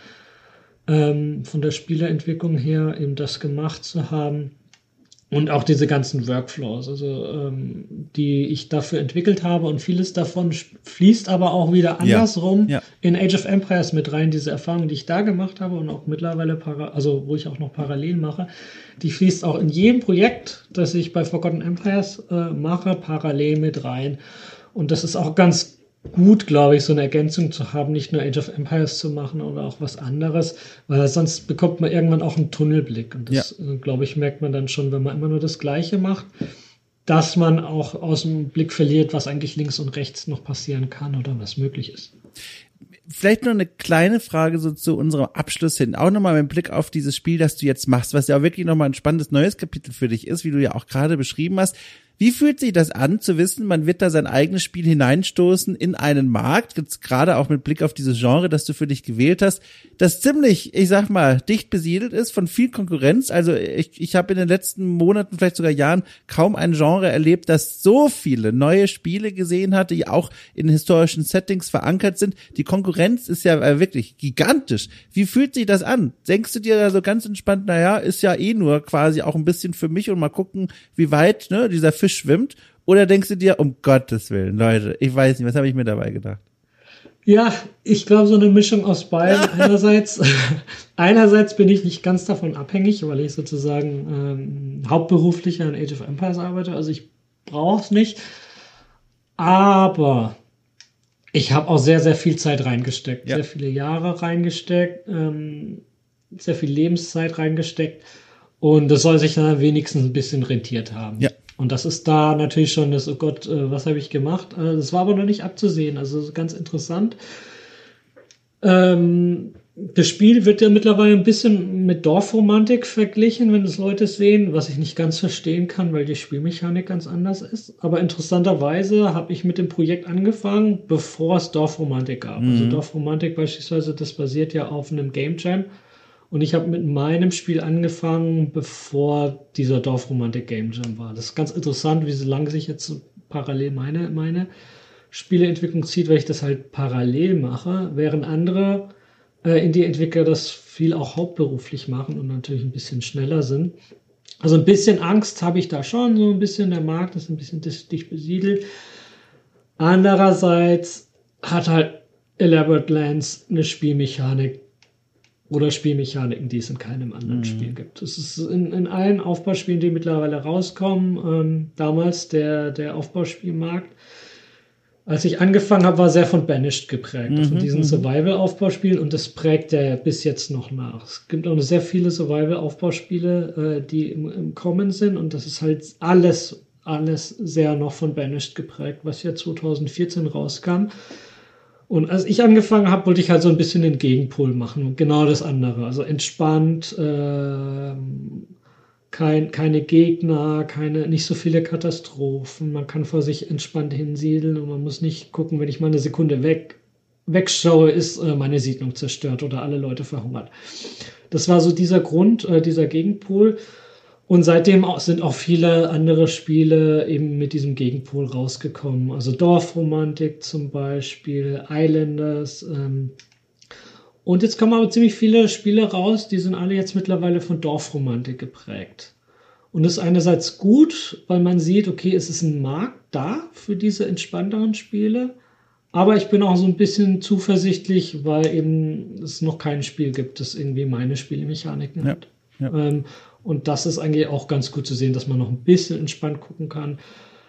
ähm, von der Spieleentwicklung her eben das gemacht zu haben. Und auch diese ganzen Workflows, also ähm, die ich dafür entwickelt habe, und vieles davon fließt aber auch wieder andersrum ja, ja. in Age of Empires mit rein. Diese Erfahrung, die ich da gemacht habe und auch mittlerweile, para- also wo ich auch noch parallel mache, die fließt auch in jedem Projekt, das ich bei Forgotten Empires äh, mache, parallel mit rein. Und das ist auch ganz gut, glaube ich, so eine Ergänzung zu haben, nicht nur Age of Empires zu machen oder auch was anderes, weil sonst bekommt man irgendwann auch einen Tunnelblick. Und das, ja. glaube ich, merkt man dann schon, wenn man immer nur das Gleiche macht, dass man auch aus dem Blick verliert, was eigentlich links und rechts noch passieren kann oder was möglich ist. Vielleicht noch eine kleine Frage so zu unserem Abschluss hin. Auch nochmal mit Blick auf dieses Spiel, das du jetzt machst, was ja auch wirklich nochmal ein spannendes neues Kapitel für dich ist, wie du ja auch gerade beschrieben hast. Wie fühlt sich das an, zu wissen, man wird da sein eigenes Spiel hineinstoßen in einen Markt, jetzt gerade auch mit Blick auf dieses Genre, das du für dich gewählt hast, das ziemlich, ich sag mal, dicht besiedelt ist von viel Konkurrenz. Also ich, ich habe in den letzten Monaten, vielleicht sogar Jahren, kaum ein Genre erlebt, das so viele neue Spiele gesehen hat, die auch in historischen Settings verankert sind. Die Konkurrenz ist ja wirklich gigantisch. Wie fühlt sich das an? Denkst du dir da so ganz entspannt, naja, ist ja eh nur quasi auch ein bisschen für mich und mal gucken, wie weit ne, dieser Fisch schwimmt, oder denkst du dir, um Gottes Willen, Leute, ich weiß nicht, was habe ich mir dabei gedacht? Ja, ich glaube, so eine Mischung aus beiden. Einerseits, einerseits bin ich nicht ganz davon abhängig, weil ich sozusagen ähm, hauptberuflich an Age of Empires arbeite, also ich brauche es nicht. Aber Ich habe auch sehr, sehr viel Zeit reingesteckt, Ja. sehr viele Jahre reingesteckt, ähm, sehr viel Lebenszeit reingesteckt und das soll sich dann wenigstens ein bisschen rentiert haben. Ja. Und das ist da natürlich schon das, oh Gott, äh, was habe ich gemacht? Äh, das war aber noch nicht abzusehen, also ganz interessant. Ähm, das Spiel wird ja mittlerweile ein bisschen mit Dorfromantik verglichen, wenn es Leute sehen, was ich nicht ganz verstehen kann, weil die Spielmechanik ganz anders ist. Aber interessanterweise habe ich mit dem Projekt angefangen, bevor es Dorfromantik gab. Mhm. Also Dorfromantik beispielsweise, das basiert ja auf einem Game Jam. Und ich habe mit meinem Spiel angefangen, bevor dieser Dorfromantik Game Jam war. Das ist ganz interessant, wie so lange sich jetzt so parallel meine, meine Spieleentwicklung zieht, weil ich das halt parallel mache, während andere äh, Indie-Entwickler das viel auch hauptberuflich machen und natürlich ein bisschen schneller sind. Also ein bisschen Angst habe ich da schon, so ein bisschen, der Markt ist ein bisschen dicht besiedelt. Andererseits hat halt Elaborate Lands eine Spielmechanik oder Spielmechaniken, die es in keinem anderen mhm. Spiel gibt. Es ist in, in allen Aufbauspielen, die mittlerweile rauskommen, ähm, damals der, der Aufbauspielmarkt, als ich angefangen habe, war sehr von Banished geprägt, mhm, von diesen Survival-Aufbauspielen und das prägt er bis jetzt noch nach. Es gibt auch sehr viele Survival-Aufbauspiele, äh, die im, im Kommen sind und das ist halt alles, alles sehr noch von Banished geprägt, was ja zwanzig vierzehn rauskam. Und als ich angefangen habe, wollte ich halt so ein bisschen den Gegenpol machen, genau das andere. Also entspannt, äh, kein, keine Gegner, keine, nicht so viele Katastrophen. Man kann vor sich entspannt hinsiedeln und man muss nicht gucken, wenn ich mal eine Sekunde weg, wegschaue, ist äh, meine Siedlung zerstört oder alle Leute verhungert. Das war so dieser Grund, äh, dieser Gegenpol. Und seitdem auch, sind auch viele andere Spiele eben mit diesem Gegenpol rausgekommen. Also Dorfromantik zum Beispiel, Islanders. Ähm. Und jetzt kommen aber ziemlich viele Spiele raus, die sind alle jetzt mittlerweile von Dorfromantik geprägt. Und das ist einerseits gut, weil man sieht, okay, es ist ein Markt da für diese entspannteren Spiele. Aber ich bin auch so ein bisschen zuversichtlich, weil eben es noch kein Spiel gibt, das irgendwie meine Spielmechaniken ja, hat. Ja. Ähm, Und das ist eigentlich auch ganz gut zu sehen, dass man noch ein bisschen entspannt gucken kann.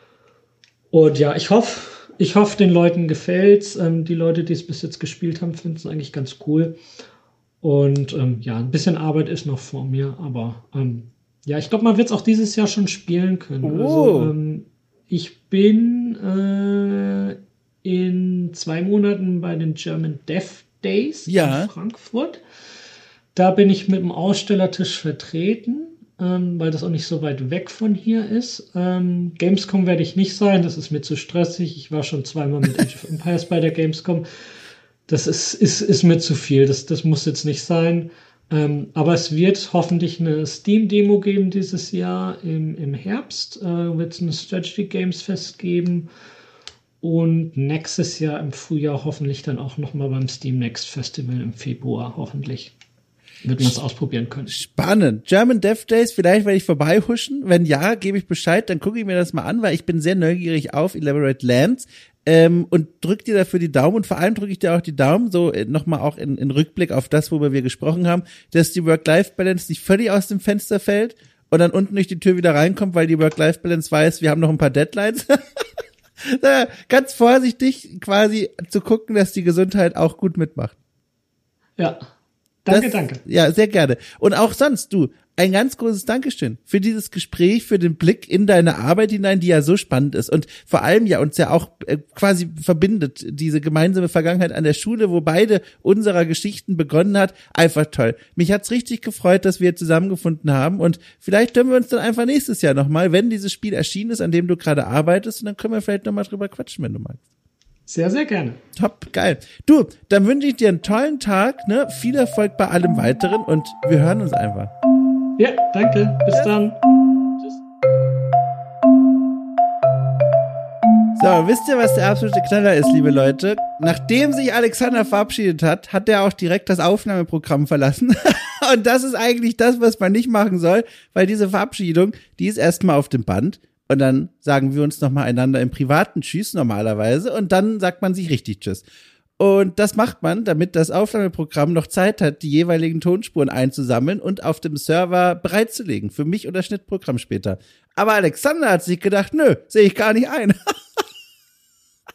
Und ja, ich hoffe, ich hoffe, den Leuten gefällt's. Ähm, die Leute, die es bis jetzt gespielt haben, finden es eigentlich ganz cool. Und ähm, ja, ein bisschen Arbeit ist noch vor mir, aber ähm, ja, ich glaube, man wird es auch dieses Jahr schon spielen können. Oh. Also ähm, ich bin äh, in zwei Monaten bei den German Dev Days ja. in Frankfurt. Da bin ich mit dem Ausstellertisch vertreten, ähm, weil das auch nicht so weit weg von hier ist. Ähm, Gamescom werde ich nicht sein, das ist mir zu stressig. Ich war schon zweimal mit Age of Empires bei der Gamescom. Das ist, ist, ist mir zu viel, das, das muss jetzt nicht sein. Ähm, aber es wird hoffentlich eine Steam-Demo geben dieses Jahr. Im, im Herbst äh, wird es eine Strategy Games Fest geben. Und nächstes Jahr im Frühjahr hoffentlich dann auch nochmal beim Steam Next Festival im Februar, hoffentlich. Wird man es ausprobieren können. Spannend. German Dev Days, vielleicht werde ich vorbeihuschen. Wenn ja, gebe ich Bescheid, dann gucke ich mir das mal an, weil ich bin sehr neugierig auf Elaborate Lands ähm, und drück dir dafür die Daumen und vor allem drücke ich dir auch die Daumen, so äh, nochmal auch in, in Rückblick auf das, worüber wir gesprochen haben, dass die Work-Life-Balance nicht völlig aus dem Fenster fällt und dann unten durch die Tür wieder reinkommt, weil die Work-Life-Balance weiß, wir haben noch ein paar Deadlines. Ganz vorsichtig quasi zu gucken, dass die Gesundheit auch gut mitmacht. Ja. Danke, das, danke. Ja, sehr gerne. Und auch sonst, du, ein ganz großes Dankeschön für dieses Gespräch, für den Blick in deine Arbeit hinein, die ja so spannend ist und vor allem ja uns ja auch äh, quasi verbindet, diese gemeinsame Vergangenheit an der Schule, wo beide unserer Geschichten begonnen hat. Einfach toll. Mich hat's richtig gefreut, dass wir zusammengefunden haben und vielleicht können wir uns dann einfach nächstes Jahr nochmal, wenn dieses Spiel erschienen ist, an dem du gerade arbeitest, und dann können wir vielleicht nochmal drüber quatschen, wenn du magst. Sehr, sehr gerne. Top, geil. Du, dann wünsche ich dir einen tollen Tag, ne? Viel Erfolg bei allem Weiteren und wir hören uns einfach. Ja, danke. Bis ja. dann. Tschüss. So, wisst ihr, was der absolute Knaller ist, liebe Leute? Nachdem sich Alexander verabschiedet hat, hat er auch direkt das Aufnahmeprogramm verlassen. Und das ist eigentlich das, was man nicht machen soll, weil diese Verabschiedung, die ist erstmal auf dem Band. Und dann sagen wir uns nochmal einander im privaten Tschüss normalerweise und dann sagt man sich richtig Tschüss. Und das macht man, damit das Aufnahmeprogramm noch Zeit hat, die jeweiligen Tonspuren einzusammeln und auf dem Server bereitzulegen, für mich oder Schnittprogramm später. Aber Alexander hat sich gedacht, nö, sehe ich gar nicht ein.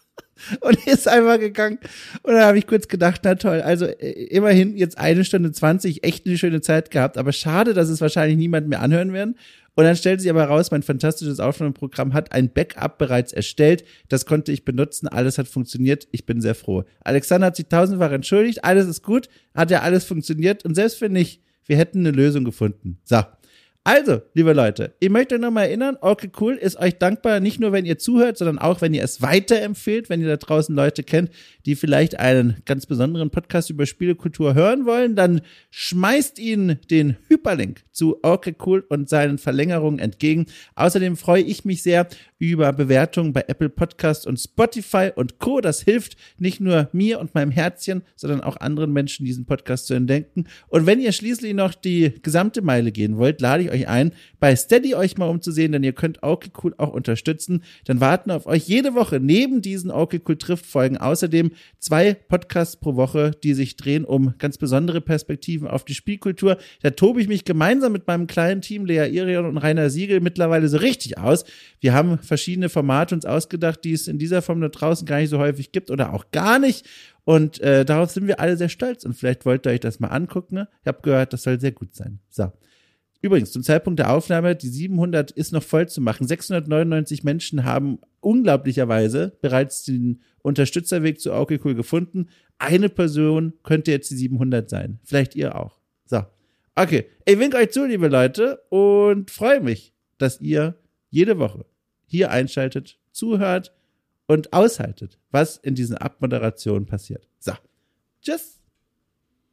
und ist einfach gegangen. Und dann habe ich kurz gedacht, na toll, also äh, immerhin jetzt eine Stunde zwanzig, echt eine schöne Zeit gehabt, aber schade, dass es wahrscheinlich niemand mehr anhören werden. Und dann stellt sich aber raus, mein fantastisches Aufnahmeprogramm hat ein Backup bereits erstellt. Das konnte ich benutzen, alles hat funktioniert. Ich bin sehr froh. Alexander hat sich tausendfach entschuldigt, alles ist gut, hat ja alles funktioniert. Und selbst wenn nicht, wir hätten eine Lösung gefunden. So. Also, liebe Leute, ich möchte euch nochmal erinnern, okay, cool, ist euch dankbar, nicht nur, wenn ihr zuhört, sondern auch, wenn ihr es weiterempfehlt, wenn ihr da draußen Leute kennt, die vielleicht einen ganz besonderen Podcast über Spielekultur hören wollen, dann schmeißt ihnen den Hyperlink zu okay, cool und seinen Verlängerungen entgegen. Außerdem freue ich mich sehr über Bewertungen bei Apple Podcasts und Spotify und Co. Das hilft nicht nur mir und meinem Herzchen, sondern auch anderen Menschen, diesen Podcast zu entdecken. Und wenn ihr schließlich noch die gesamte Meile gehen wollt, lade ich euch ein, bei Steady euch mal umzusehen, denn ihr könnt okay, cool auch unterstützen. Dann warten auf euch jede Woche neben diesen okay, cool trifft Folgen außerdem zwei Podcasts pro Woche, die sich drehen um ganz besondere Perspektiven auf die Spielkultur. Da tobe ich mich gemeinsam mit meinem kleinen Team, Lea Irion und Rainer Siegel, mittlerweile so richtig aus. Wir haben verschiedene Formate uns ausgedacht, die es in dieser Form da draußen gar nicht so häufig gibt oder auch gar nicht. Und äh, darauf sind wir alle sehr stolz und vielleicht wollt ihr euch das mal angucken. Ne? Ich habe gehört, das soll sehr gut sein. So. Übrigens, zum Zeitpunkt der Aufnahme, die siebenhundert ist noch voll zu machen. sechshundertneunundneunzig Menschen haben unglaublicherweise bereits den Unterstützerweg zu okay, cool gefunden. Eine Person könnte jetzt die siebenhundert sein. Vielleicht ihr auch. So. Okay. Ich winke euch zu, liebe Leute, und freue mich, dass ihr jede Woche hier einschaltet, zuhört und aushaltet, was in diesen Abmoderationen passiert. So. Tschüss.